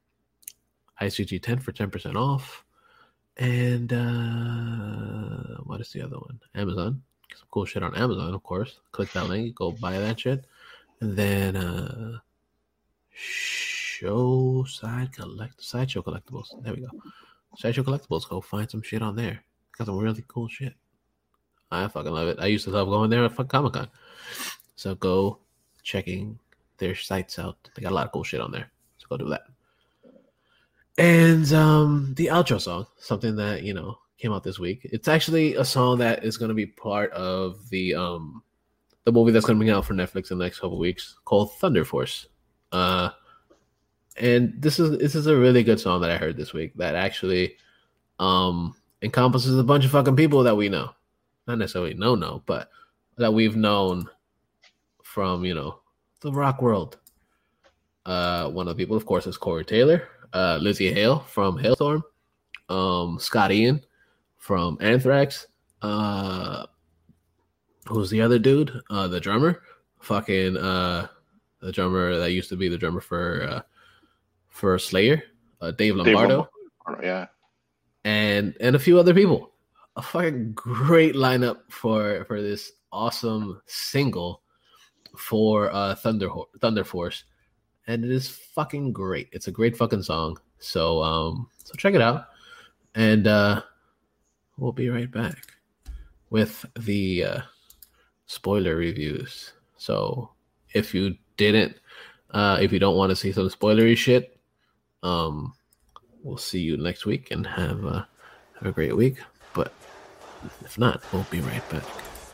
I C G ten for ten percent off. And uh, what is the other one? Amazon. Some cool shit on Amazon, of course. Click that link, go buy that shit. And then uh, show side collect sideshow collectibles. There we go. Sideshow collectibles. Go find some shit on there. Got some really cool shit. I fucking love it. I used to love going there at Comic Con. So go checking their sites out. They got a lot of cool shit on there. So go do that. And um, the outro song, something that, you know, came out this week. It's actually a song that is going to be part of the um, the movie that's coming out for Netflix in the next couple of weeks called Thunder Force. Uh, and this is this is a really good song that I heard this week that actually um, encompasses a bunch of fucking people that we know. Not necessarily no no, but that we've known from, you know, the rock world. Uh, one of the people, of course, is Corey Taylor, uh, Lizzie Hale from Hailstorm, um, Scott Ian from Anthrax. Uh, who's the other dude? Uh, the drummer, fucking uh, the drummer that used to be the drummer for uh, for Slayer, uh, Dave Lombardo. Dave Lombardo, yeah, and and a few other people. A fucking great lineup for for this awesome single for uh, Thunder Thunder Force, and it is fucking great. It's a great fucking song. So um, so check it out. And uh, we'll be right back with the uh, spoiler reviews. So if you didn't, uh, if you don't want to see some spoilery shit, um, we'll see you next week and have, uh, have a great week. But if not, we'll be right back.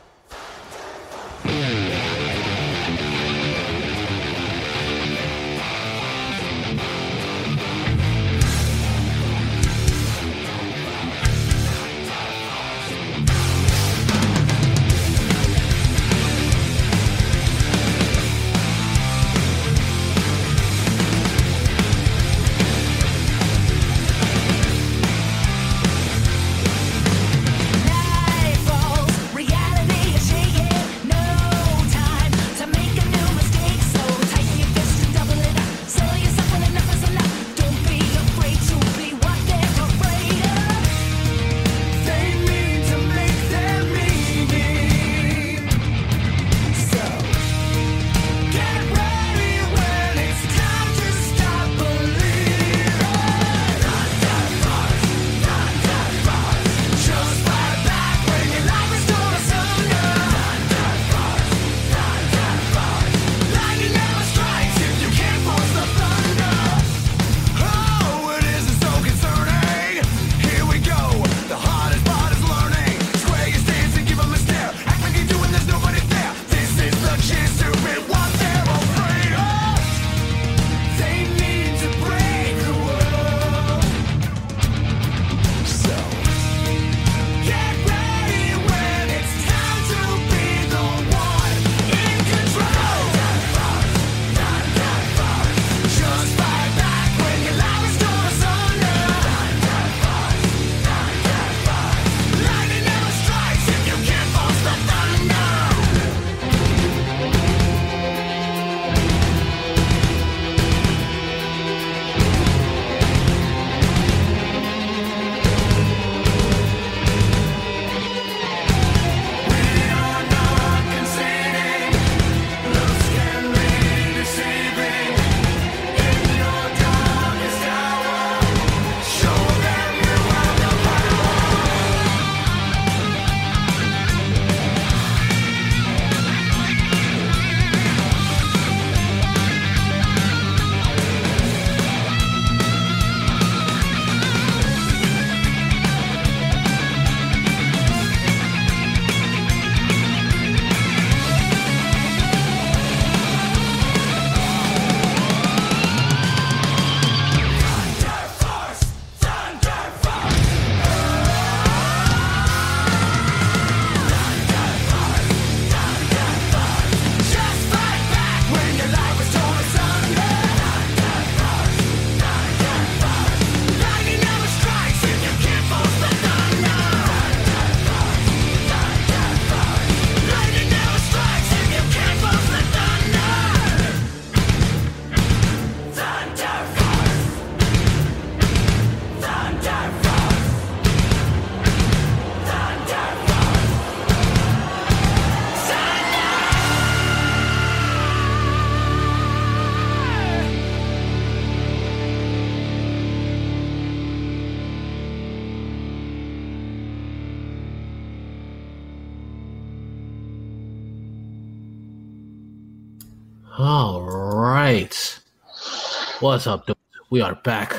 All right. What's up, dude? We are back.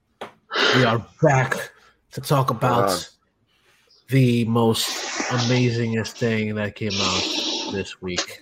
We are back to talk about uh, the most amazingest thing that came out this week.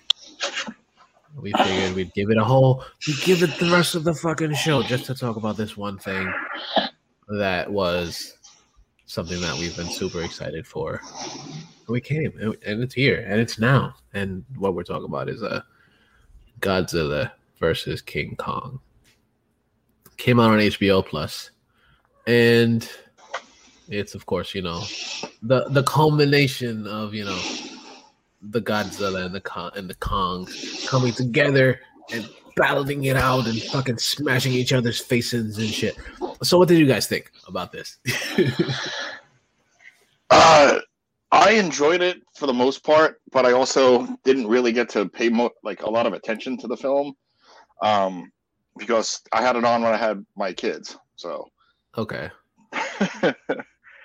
We figured we'd give it a whole, we'd give it the rest of the fucking show just to talk about this one thing that was something that we've been super excited for. We came, and it's here, and it's now. And what we're talking about is uh, Godzilla versus King Kong. Came out on H B O Plus, and it's, of course, you know, the the culmination of, you know, the Godzilla and the Kong and the Kong coming together and battling it out and fucking smashing each other's faces and shit. So, what did you guys think about this? uh, I enjoyed it for the most part, but I also didn't really get to pay mo- like a lot of attention to the film, um, because I had it on when I had my kids. So, okay.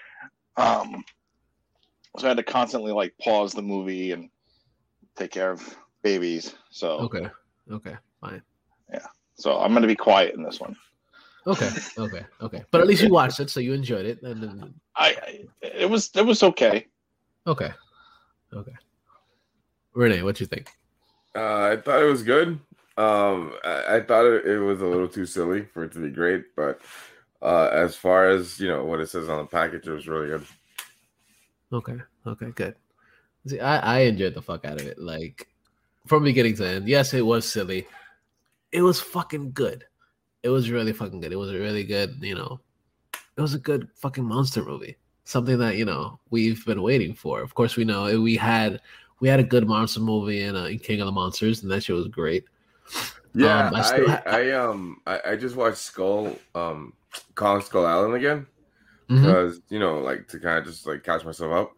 Um, so I had to constantly like pause the movie and take care of babies. So okay, okay, fine. Yeah. So I'm gonna be quiet in this one. Okay, okay, okay. But at least you watched it, so you enjoyed it, and then I, I it was it was okay. Okay, okay. Renee, what you think? Uh, I thought it was good. Um, I, I thought it, it was a little too silly for it to be great, but uh, as far as you know what it says on the package, it was really good. Okay, okay, good. See, I, I enjoyed the fuck out of it. Like from beginning to end. Yes, it was silly. It was fucking good. It was really fucking good. It was a really good, you know, it was a good fucking monster movie. Something that, you know, we've been waiting for. Of course, we know we had we had a good monster movie in, uh, in King of the Monsters, and that shit was great. Yeah, um, I, I, ha- I um I, I just watched Skull um Kong Skull Island again mm-hmm. because you know like to kind of just like catch myself up.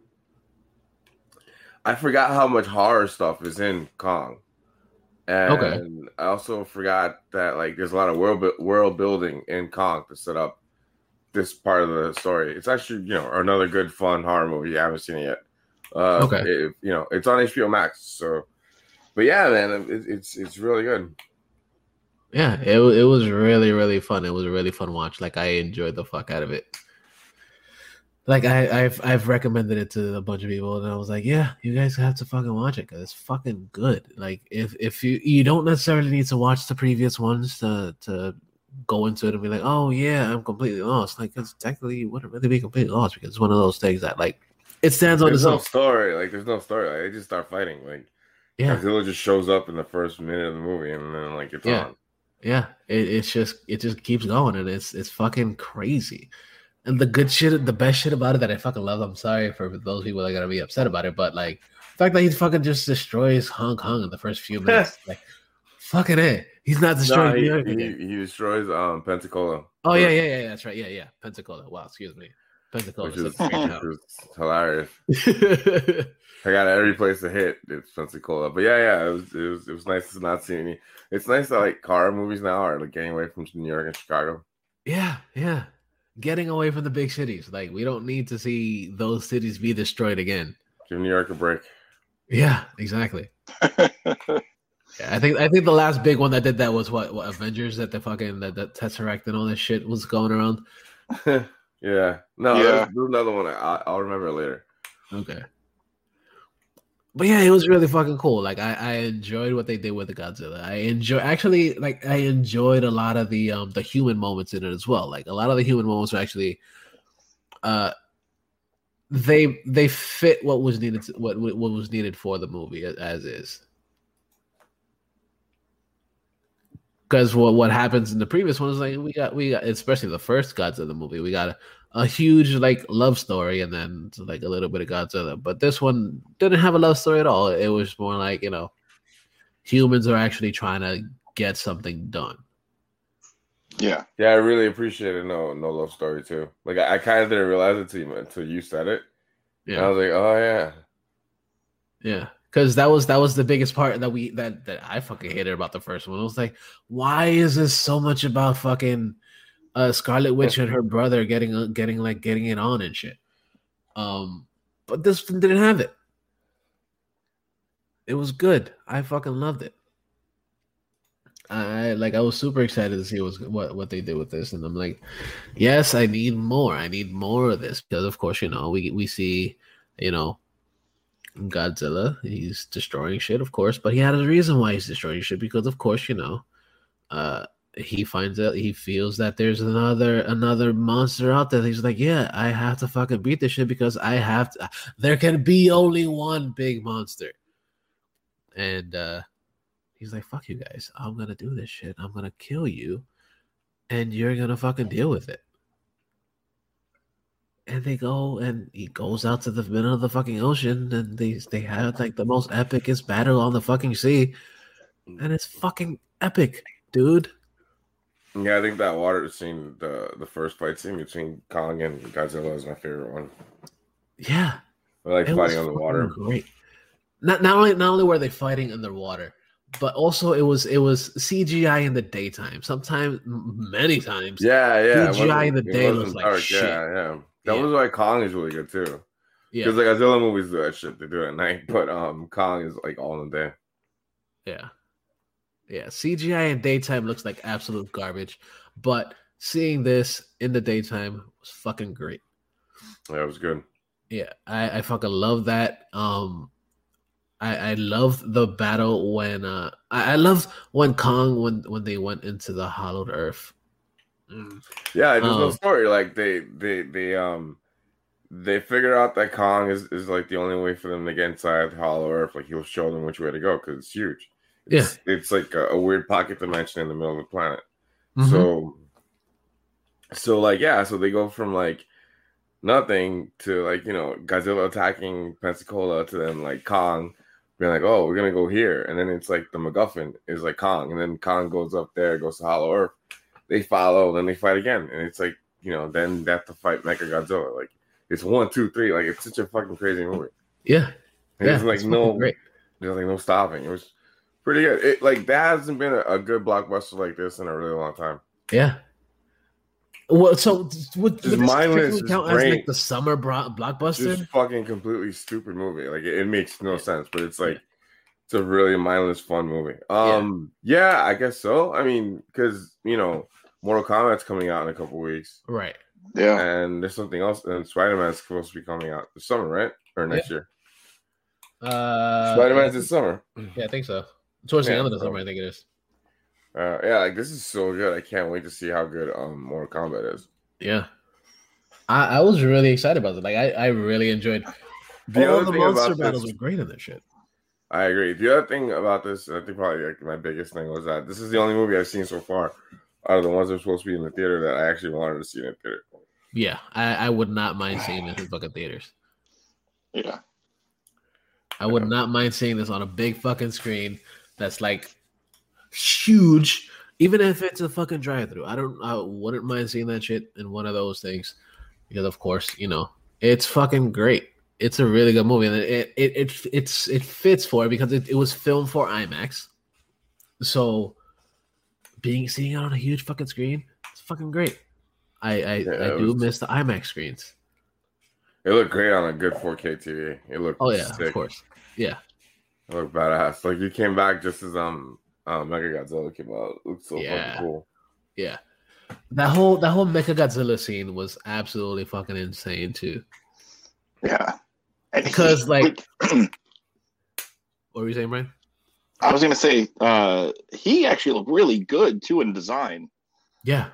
I forgot how much horror stuff is in Kong, and okay. I also forgot that like there's a lot of world world building in Kong to set up this part of the story. It's actually you know another good fun horror movie. You haven't seen it yet. Uh, okay, it, you know it's on H B O Max. So, but yeah, man, it, it's it's really good. Yeah, it it was really really fun. It was a really fun watch. Like I enjoyed the fuck out of it. Like I, I've I've recommended it to a bunch of people, and I was like, yeah, you guys have to fucking watch it because it's fucking good. Like if if you you don't necessarily need to watch the previous ones to to go into it and be like, oh yeah, I'm completely lost. Like because technically you wouldn't really be completely lost because it's one of those things that like it stands on its own. There's no story. Like there's no story. Like, they just start fighting. Like yeah, Godzilla just shows up in the first minute of the movie, and then like it's yeah. on. Yeah, it, it's just it just keeps going, and it's it's fucking crazy. And the good shit, the best shit about it that I fucking love. I'm sorry for those people that are gonna be upset about it, but like the fact that he fucking just destroys Hong Kong in the first few minutes, like fucking it. He's not destroying New York he, again. He, he destroys um Pensacola. Oh yeah, yeah, yeah, yeah, that's right. Yeah, yeah, Pensacola. Wow, excuse me, Pensacola. Which is, which is hilarious. I got every place to hit. It's Pensacola, but yeah, yeah, it was, it was, it was nice to not see any. It's nice that like horror movies now are like getting away from New York and Chicago. Yeah, yeah, getting away from the big cities. Like we don't need to see those cities be destroyed again. Give New York a break. Yeah, exactly. yeah, I think I think the last big one that did that was what, what Avengers that the fucking that, that Tesseract and all this shit was going around. yeah, no, yeah. There's, there's another one. I, I'll remember later. Okay. But yeah, it was really fucking cool. Like I, I enjoyed what they did with the Godzilla. I enjoy actually like I enjoyed a lot of the um the human moments in it as well. Like a lot of the human moments were actually uh they they fit what was needed to, what what was needed for the movie as is. Because what what happens in the previous one is like we got we got especially the first Godzilla movie, we got a, a huge like love story and then like a little bit of Godzilla. But this one didn't have a love story at all. It was more like, you know, humans are actually trying to get something done. Yeah. Yeah, I really appreciated no no love story too. Like I, I kind of didn't realize it until you, until you said it. Yeah. And I was like, oh yeah. Yeah. Because that was that was the biggest part that we that that I fucking hated about the first one. I was like, why is this so much about fucking uh, Scarlet Witch and her brother getting uh, getting like getting it on and shit? Um, but this one didn't have it. It was good. I fucking loved it. I like I was super excited to see what what what they did with this, and I'm like, yes, I need more. I need more of this because, of course, you know we we see, you know. Godzilla, he's destroying shit, of course, but he had a reason why he's destroying shit because, of course, you know, uh, he finds out he feels that there's another another monster out there. He's like, yeah, I have to fucking beat this shit because I have to. There can be only one big monster, and uh, he's like, fuck you guys, I'm gonna do this shit. I'm gonna kill you, and you're gonna fucking deal with it. And they go, and he goes out to the middle of the fucking ocean, and they they have like the most epicest battle on the fucking sea, and it's fucking epic, dude. Yeah, I think that water scene, the the first fight scene between Kong and Godzilla, is my favorite one. Yeah, I like it fighting on the water. Great. Not not only not only were they fighting in the water, but also it was it was C G I in the daytime. Sometimes, many times, yeah, yeah, C G I in the day looks like dark. shit. Yeah, yeah. That yeah. was why Kong is really good too. Yeah, because like Godzilla movies do that shit. They do it at night, but um, Kong is like all in the day. yeah, yeah. C G I in daytime looks like absolute garbage, but seeing this in the daytime was fucking great. Yeah, it was good. Yeah, I, I fucking love that. Um, I I love the battle when uh I, I love when Kong when when they went into the hollowed earth. Mm. Yeah, there's Um, no story. Like they they they um they figured out that Kong is, is like the only way for them to get inside Hollow Earth. Like he'll show them which way to go because it's huge. It's, yeah, it's like a, a weird pocket dimension in the middle of the planet. Mm-hmm. So so like yeah, so they go from like nothing to like, you know, Godzilla attacking Pensacola to then like Kong being like, oh, we're gonna go here, and then it's like the MacGuffin is like Kong, and then Kong goes up there, goes to Hollow Earth. They follow, then they fight again, and it's like, you know, then they have to fight Mechagodzilla. Like it's one, two, three. Like it's such a fucking crazy movie. Yeah, and yeah. There's like no, great. There's like no stopping. It was pretty good. It like that hasn't been a, a good blockbuster like this in a really long time. Yeah. Well, so would, would this mindless, count as like the summer bro- blockbuster? Just fucking completely stupid movie. Like it, it makes no yeah. sense, but it's like it's a really mindless, fun movie. Um, yeah, yeah I guess so. I mean, because you know, Mortal Kombat's coming out in a couple weeks, right? Yeah, and there's something else, and Spider-Man's supposed to be coming out this summer, right, or next yeah. year? Uh, Spider-Man's this summer. Yeah, I think so. Towards yeah, the end of the so. summer, I think it is. Uh, yeah, like this is so good. I can't wait to see how good um Mortal Kombat is. Yeah, I, I was really excited about it. Like I, I really enjoyed. The all other the thing monster about battles this, were great in this shit. I agree. The other thing about this, I think probably like my biggest thing was that this is the only movie I've seen so far out of the ones that are supposed to be in the theater that I actually wanted to see in the theater. Yeah, I, I would not mind seeing this in fucking theaters. Yeah, I would not mind seeing this on a big fucking screen that's like huge. Even if it's a fucking drive-through, I don't. I wouldn't mind seeing that shit in one of those things, because of course, you know, it's fucking great. It's a really good movie, and it it it it's it fits for it because it, it was filmed for IMAX. So, being seeing it on a huge fucking screen, it's fucking great. I I, yeah, I do was, miss the IMAX screens. It looked great on a good four K T V. It looked oh yeah, sick. Of course, yeah. It looked badass. Like you came back just as um. Um, Mechagodzilla came out. It looked so yeah. fucking cool. Yeah, that whole that whole Mechagodzilla scene was absolutely fucking insane too. Yeah, because like, what were you saying, Brian? I was gonna say uh, he actually looked really good too in design. Yeah,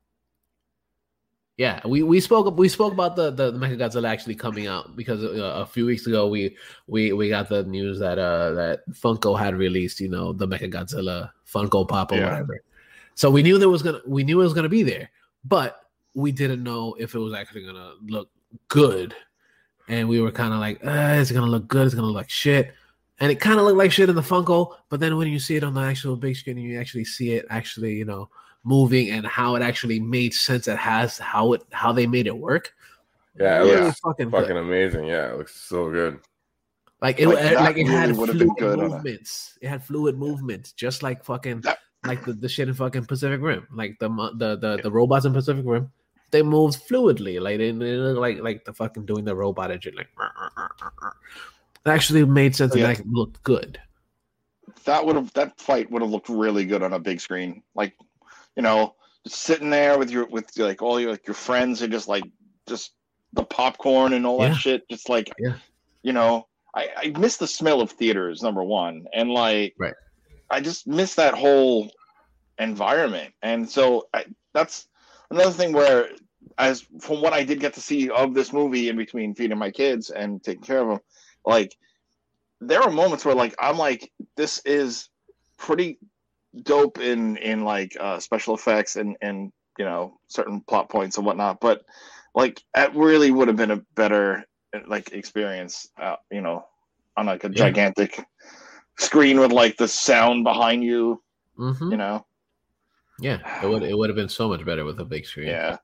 yeah. We we spoke we spoke about the the Mechagodzilla actually coming out because uh, a few weeks ago we we we got the news that uh that Funko had released, you know, the Mechagodzilla Funko Pop or yeah. whatever. So we knew there was gonna we knew it was gonna be there, but we didn't know if it was actually gonna look good. And we were kind of like, uh, it's gonna look good, it's gonna look like shit. And it kind of looked like shit in the Funko, but then when you see it on the actual big screen, you actually see it actually, you know, moving and how it actually made sense. It has how it how they made it work. Yeah, it really looks fucking, fucking amazing. Yeah, it looks so good. Like it, like, it, like it had really fluid movements. It had fluid movements, just like fucking that, like the, the shit in fucking Pacific Rim. Like the the the, yeah. the robots in Pacific Rim, they moved fluidly. Like they, they look like like the fucking doing the robot engine. Like it actually made sense and yeah. like looked good. That would have that fight would have looked really good on a big screen. Like, you know, just sitting there with your with like all your like your friends and just like just the popcorn and all yeah. that shit. Just like yeah. you know, I, I miss the smell of theaters, number one. And like right. I just miss that whole environment. And so I, that's another thing where as from what I did get to see of this movie in between feeding my kids and taking care of them, like there are moments where like I'm like, this is pretty dope in in like uh special effects and and you know certain plot points and whatnot, but like it really would have been a better like experience uh, you know on like a yeah. gigantic screen with like the sound behind you. Mm-hmm. You know, yeah, it would it would have been so much better with a big screen. Yeah,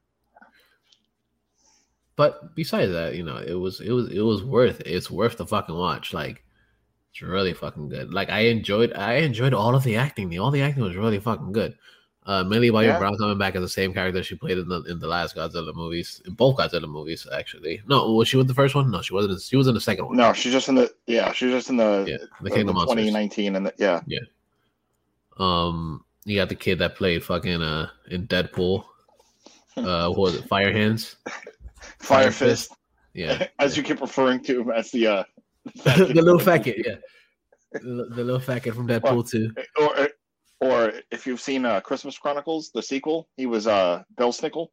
but besides that, you know, it was it was it was worth it. It's worth the fucking watch. Like it's really fucking good. Like I enjoyed I enjoyed all of the acting. The all the acting was really fucking good. Uh, Millie Bobby Yeah. Brown coming back as the same character she played in the in the last Godzilla movies, in both Godzilla movies actually. No, was she with the first one? No, she wasn't. She was in the second one. No, she's just in the yeah, she's just in the Yeah, the the, King of the Monsters. twenty nineteen and the, yeah. Um, you got the kid that played fucking uh in Deadpool. Uh, what was it? Fire Hands. Fire Fist. Yeah, As you keep referring to him as the uh the little fat kid. Yeah, the, the little fat kid from Deadpool Well, too. or or if you've seen uh, Christmas Chronicles, the sequel, he was uh Bill Snickle.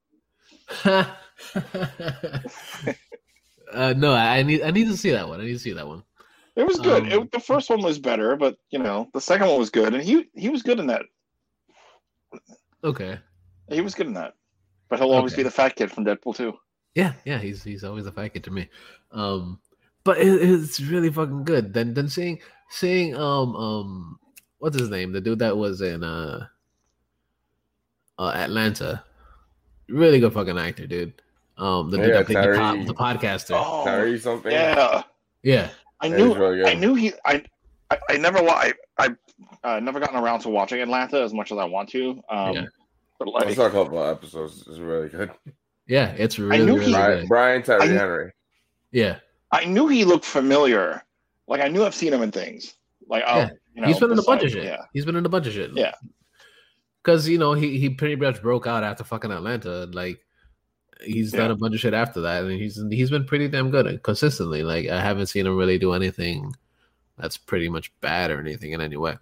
uh, no, I need I need to see that one. I need to see that one. It was good. Um, it, the first one was better, but you know the second one was good, and he he was good in that. Okay. He was good in that, but he'll always Okay. be the fat kid from Deadpool too. Yeah, yeah, he's he's always a fat kid to me. Um, but it, it's really fucking good. Then then seeing seeing um um what's his name? The dude that was in uh, uh Atlanta. Really good fucking actor, dude. Um, the dude Yeah, that played the, Terry- pod, the podcaster. Oh, Tyree something. yeah. Yeah, I Yeah, knew. he's really good. I knew he. I. I, I never. wa- I. I uh, never gotten around to watching Atlanta as much as I want to. Um, Yeah. But I like, saw a couple of episodes. It's really good. yeah, it's really knew really he- Brian, good. Brian Tyree I- Henry. Yeah, I knew he looked familiar. Like I knew I've seen him in things. Like oh, Yeah. you know, he's been in a bunch of besides- shit. Yeah. He's been in a bunch of shit. Yeah. Because you know he he pretty much broke out after fucking Atlanta. Like he's done Yeah. a bunch of shit after that, and he's he's been pretty damn good consistently. Like I haven't seen him really do anything that's pretty much bad or anything in any way.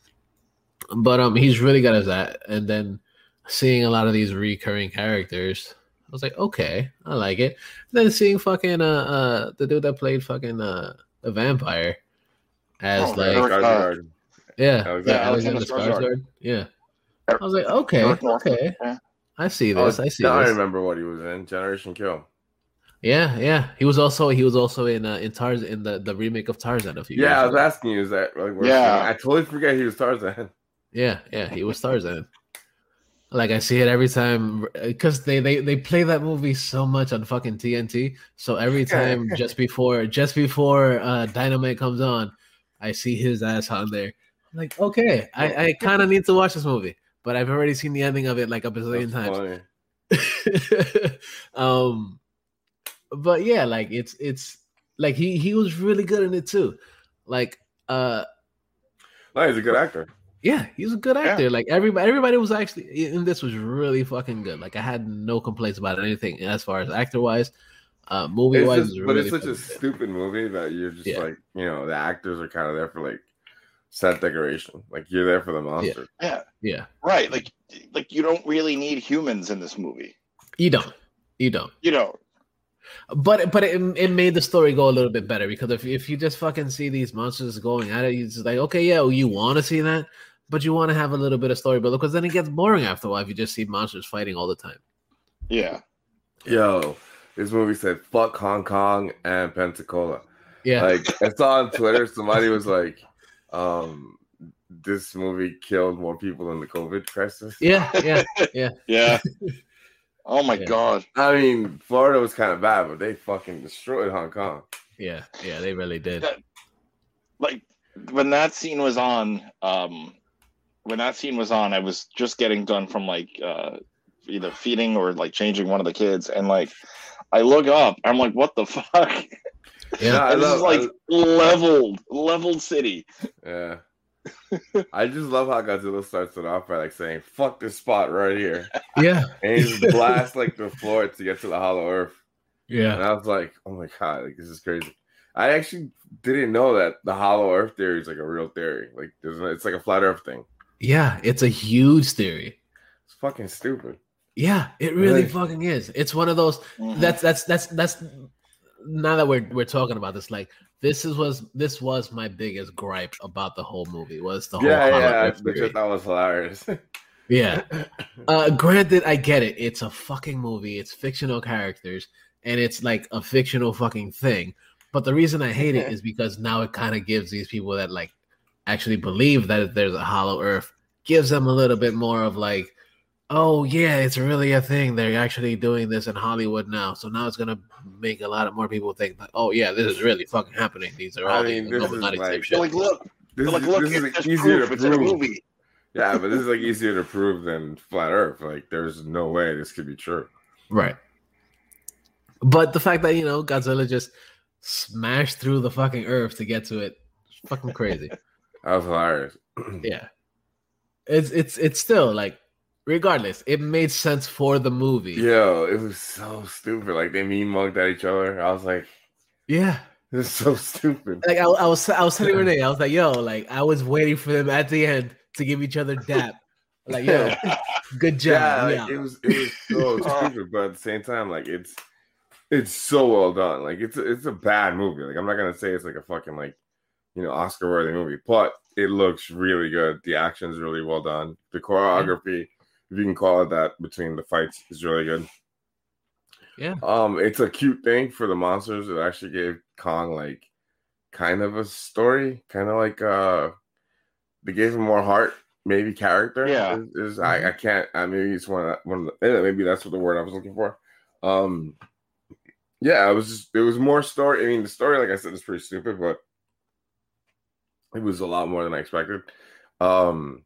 But um, he's really good at that. And then seeing a lot of these recurring characters, I was like, okay, I like it. And then seeing fucking uh uh the dude that played fucking uh the vampire as Oh, like Eric, uh, Skarsgård. yeah, Alexander yeah, Alexander Skarsgård. Skarsgård. Yeah. I was like, okay, North North. okay. Yeah. I see Oh, this. I see now I this. remember what he was in. Generation Kill. Yeah, yeah. He was also he was also in uh, in Tarzan in the, the remake of Tarzan a few Yeah, I years was ago. asking you, is that like where's Yeah. I totally forget he was Tarzan. Yeah, yeah. He was Tarzan. Like I see it every time because they, they they play that movie so much on fucking T N T. So every time just before just before uh, Dynamite comes on, I see his ass on there. I'm like, okay, I, I kind of need to watch this movie, but I've already seen the ending of it like a bazillion That's times. funny. um, but yeah, like it's it's like he he was really good in it too. Like uh, No, he's a good actor. yeah, he's a good Yeah. actor. Like everybody, everybody was actually in this was really fucking good. Like I had no complaints about anything as far as actor wise, uh, movie It's wise. just, but it's such a stupid movie that you're just Yeah. like, you know, the actors are kind of there for like set decoration. Like you're there for the monster. Yeah. yeah. Right. Like like you don't really need humans in this movie. You don't, you don't. You know. But but it, it made the story go a little bit better because if if you just fucking see these monsters going at it, you're just like, okay, yeah, well, you want to see that, but you want to have a little bit of story build because then it gets boring after a while if you just see monsters fighting all the time. Yeah. Yo, this movie said fuck Hong Kong and Pensacola. Yeah, Like I saw on Twitter, somebody was like, um, this movie killed more people than the COVID crisis. yeah, yeah, Yeah. Oh my Yeah. god. I mean, Florida was kind of bad, but they fucking destroyed Hong Kong. yeah, yeah. They really did. Like when that scene was on, um when that scene was on, I was just getting done from like uh either feeding or like changing one of the kids, and like I look up, I'm like, what the fuck? Yeah, No, I And this love- is like I- leveled, leveled city. Yeah. I just love how Godzilla starts it off by like saying, fuck this spot right here. yeah, And he just blasts like the floor to get to the hollow earth. And yeah. I was like, oh my god, like this is crazy. I actually didn't know that the hollow earth theory is like a real theory. Like there's no, it's like a flat earth thing. Yeah, it's a huge theory. It's fucking stupid. Yeah, it really Right. fucking is. It's one of those. Mhm. That's that's that's that's. Now that we're we're talking about this, like this is was this was my biggest gripe about the whole movie was the whole Yeah, hollow yeah, earth which I theory. thought was hilarious. Yeah. Uh, granted, I get it. It's a fucking movie. It's fictional characters, and it's like a fictional fucking thing. But the reason I hate it is because now it kind of gives these people that like actually believe that there's a hollow earth, gives them a little bit more of like, oh yeah, it's really a thing. They're actually doing this in Hollywood now, so now it's gonna make a lot of more people think like, oh yeah, this is really fucking happening. These are I all mean, these this is Illuminati like- type They're shit. like, look, This they're like, is, look, this is it's easier proof. to It's in a prove. movie. Yeah, but this is like easier to prove than flat Earth. Like, there's no way this could be true. Right. But the fact that, you know, Godzilla just smashed through the fucking Earth to get to it, fucking crazy. That was hilarious. Yeah. It's it's it's still like, regardless, it made sense for the movie. Yo, it was so stupid. Like, they mean mugged at each other. I was like, yeah, this is so stupid. Like I, I was I was telling Renee, I was like, yo, like I was waiting for them at the end to give each other dap. Like, yo, good job. Yeah, like, yeah. it was it was so stupid, but at the same time, like it's it's so well done. Like it's a, it's a bad movie. Like I'm not gonna say it's like a fucking like you know Oscar worthy movie, but it looks really good. The action's really well done. The choreography, if you can call it that, between the fights is really good. Yeah. Um, it's a cute thing for the monsters. It actually gave Kong like kind of a story, kind of like uh, they gave him more heart, maybe character. Yeah. Is, is mm-hmm. I, I can't. I maybe it's one of the, one of the, maybe that's what the word I was looking for. Um, yeah, it was just it was more story. I mean, the story, like I said, is pretty stupid, but it was a lot more than I expected. Um,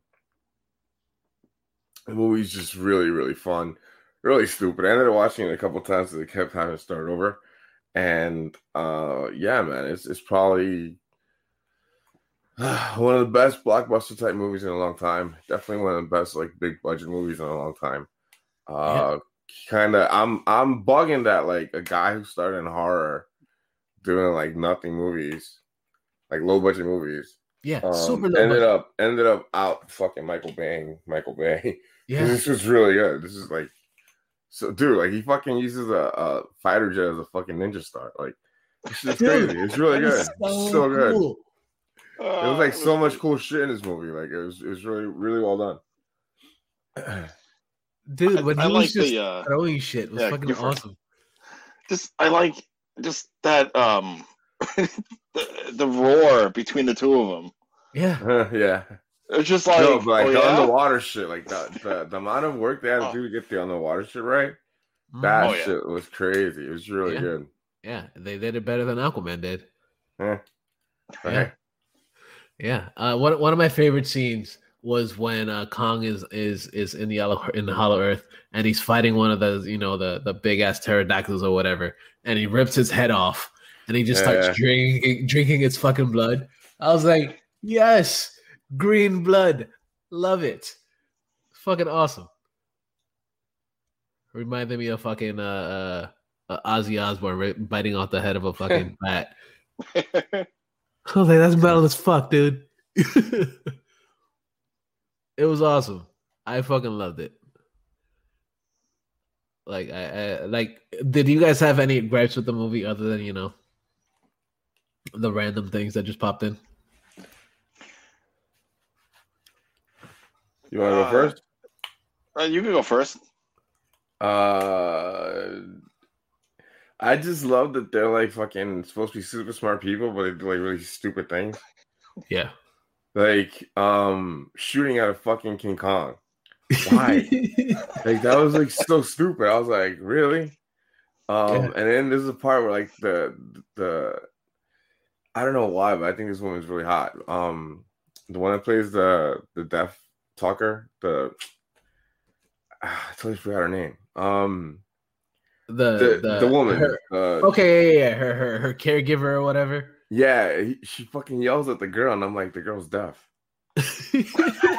the movie's just really, really fun. Really stupid. I ended up watching it a couple times because it kept having to start over. And uh, yeah, man, it's it's probably uh, one of the best blockbuster type movies in a long time. Definitely one of the best like big budget movies in a long time. Uh, yeah. Kind of, I'm I'm bugging that like a guy who started in horror doing like nothing movies, like low budget movies. Yeah, um, super low ended budget. up ended up out fucking Michael Bay. Michael Bay. Yeah, this was really good. This is like. So, dude, like he fucking uses a, a fighter jet as a fucking ninja star. Like, this is crazy. It's really good. So, it's so good. Cool. Uh, it was like so much cool shit in this movie. Like, it was, it was really, really well done. Dude, when I, he I was like just the, uh, throwing shit, it was yeah, fucking awesome. Just, I like just that um, the, the roar between the two of them. Yeah, yeah. It's just like, no, but like oh, the yeah? underwater shit, like the, the the amount of work they had to oh. do to get the underwater shit right. That oh, yeah. shit was crazy. It was really yeah. good. Yeah, they did it better than Aquaman did. Yeah, yeah. yeah. Uh, one one of my favorite scenes was when uh, Kong is is is in the yellow in the Hollow Earth and he's fighting one of the you know the the big ass pterodactyls or whatever, and he rips his head off and he just yeah. starts drinking drinking its fucking blood. I was like, yes. Green blood. Love it. Fucking awesome. Reminded me of fucking uh, uh, uh Ozzy Osbourne right, biting off the head of a fucking bat. I was like, that's metal as fuck, dude. It was awesome. I fucking loved it. Like, I, I like. Did you guys have any gripes with the movie other than you know the random things that just popped in? You want to go uh, first? Uh, you can go first. Uh, I just love that they're like fucking supposed to be super smart people, but they do like really stupid things. Yeah, like um shooting at a fucking King Kong. Why? Like that was like so stupid. I was like, really? Um, yeah. And then there's a part where like the the I don't know why, but I think this woman's really hot. Um, the one that plays the the deaf. Talker, the I totally forgot her name. Um, the the, the, the woman. Her, uh, okay, yeah, yeah, her her her caregiver or whatever. Yeah, he, she fucking yells at the girl, and I'm like, the girl's deaf. Shit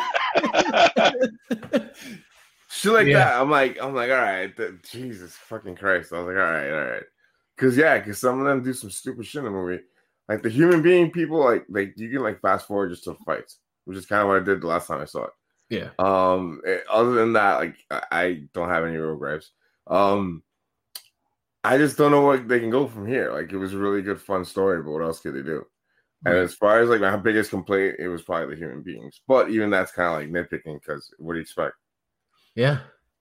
like yeah. that. I'm like, I'm like, all right, the, Jesus fucking Christ. I was like, all right, all right, because yeah, because some of them do some stupid shit in the movie. Like the human being people, like like you can like fast forward just to fights, which is kind of what I did the last time I saw it. Yeah. Um. Other than that, like I don't have any real gripes. Um. I just don't know what they can go from here. Like it was a really good, fun story, but what else could they do? And as far as like my biggest complaint, it was probably the human beings. But even that's kind of like nitpicking because what do you expect? Yeah.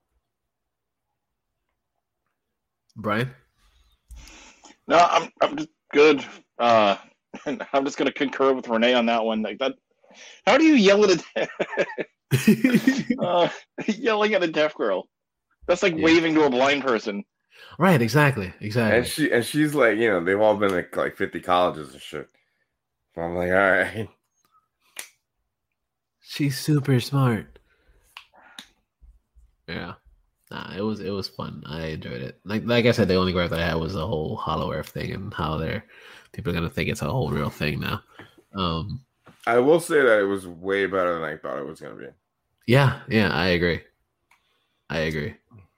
Brian? No, I'm I'm just good. Uh, I'm just gonna concur with Renee on that one. Like that. How do you yell at a uh, yelling at a deaf girl? That's like yeah. waving to a blind person. Right, exactly, exactly. And she and she's like, you know, they've all been at like fifty colleges and shit. So I'm like, all right. She's super smart. Yeah. Nah, it was it was fun. I enjoyed it. Like like I said, the only gripe that I had was the whole Hollow Earth thing and how they're people are gonna think it's a whole real thing now. Um, I will say that it was way better than I thought it was gonna be. Yeah, yeah, I agree. I agree.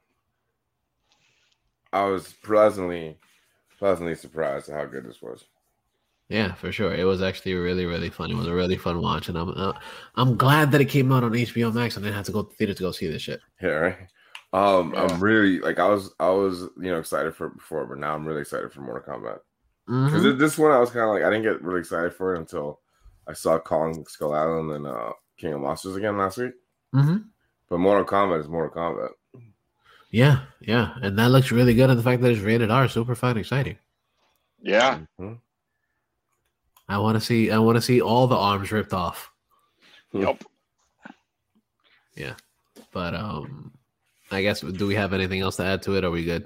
I was pleasantly, pleasantly surprised at how good this was. Yeah, for sure. It was actually really, really fun. It was a really fun watch, and I'm, uh, I'm glad that it came out on H B O Max, and I didn't have to go to the theater to go see this shit. Yeah, right. Um, Yeah. I'm really like I was, I was, you know, excited for it before, but now I'm really excited for Mortal Kombat. Because Mhm. this one, I was kind of like, I didn't get really excited for it until I saw Kong Skull Island and uh, King of Monsters again last week. Mhm. But Mortal Kombat is Mortal Kombat. Yeah, yeah, and that looks really good. And the fact that it's rated R, super fun, exciting. Yeah. Mhm. I want to see. I want to see all the arms ripped off. Yep. Yeah, but um, I guess do we have anything else to add to it? Are we good?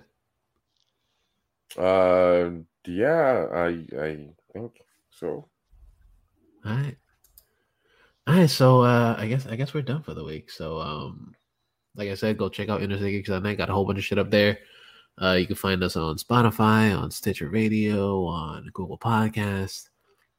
Uh, yeah, I I think so. All right. All right, so uh, I guess I guess we're done for the week. So um, like I said, go check out Interstate Geeks dot net. Got a whole bunch of shit up there. Uh, you can find us on Spotify, on Stitcher Radio, on Google Podcasts,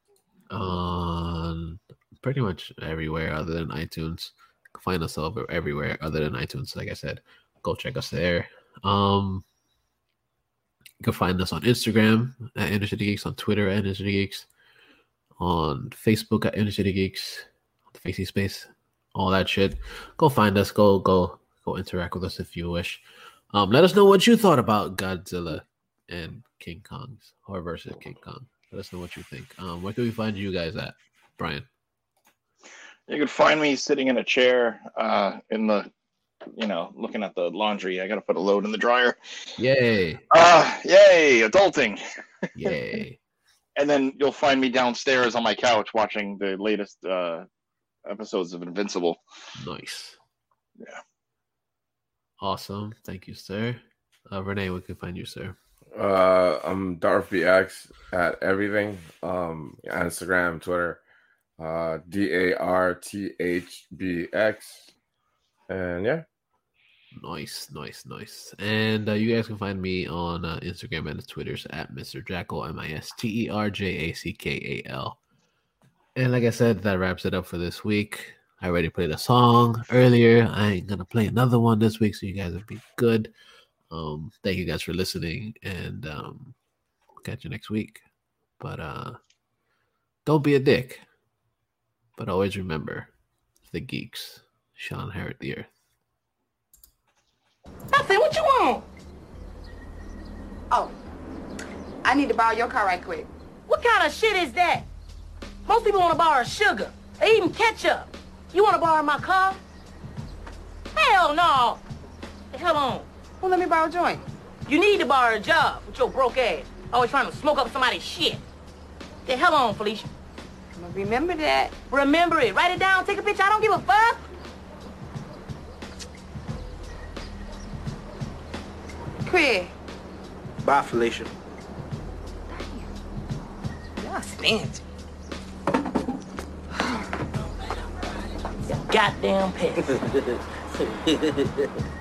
on pretty much everywhere other than iTunes. You can find us over everywhere other than iTunes. Like I said, go check us there. Um, you can find us on Instagram at Intercity Geeks, on Twitter at Intercity Geeks, on Facebook at Intercity Geeks, on the Facey Space, all that shit. Go find us. Go go go interact with us if you wish. Um, let us know what you thought about Godzilla and King Kong's or versus King Kong. Let us know what you think. Um, where can we find you guys at, Brian? You can find me sitting in a chair uh, in the, you know, looking at the laundry. I got to put a load in the dryer. Yay! Uh, yay, adulting. Yay! And then you'll find me downstairs on my couch watching the latest uh, episodes of Invincible. Nice. Yeah. Awesome. Thank you, sir. Uh, Renee, where can we find you, sir? Uh, I'm Darth B X at everything. Um, Instagram, Twitter, uh, D A R T H B X, and yeah. Nice, nice, nice. And uh, you guys can find me on uh, Instagram and Twitter's at Mister Jackal, M I S T E R J A C K A L. And like I said, that wraps it up for this week. I already played a song earlier. I ain't gonna play another one this week, so you guys will be good. Um, thank you guys for listening, and um, we'll catch you next week. But uh, don't be a dick. But always remember, the geeks shall inherit the earth. Nothing. What you want? Oh, I need to borrow your car right quick. What kind of shit is that? Most people want to borrow sugar, or even ketchup. You want to borrow my car? Hell no. The hell on. Well, let me borrow a joint. You need to borrow a job with your broke ass. Always trying to smoke up somebody's shit. The hell on, Felicia. I'm gonna remember that. Remember it. Write it down. Take a picture. I don't give a fuck. Craig. Bye, Felicia. Y'all stingy. You goddamn pest.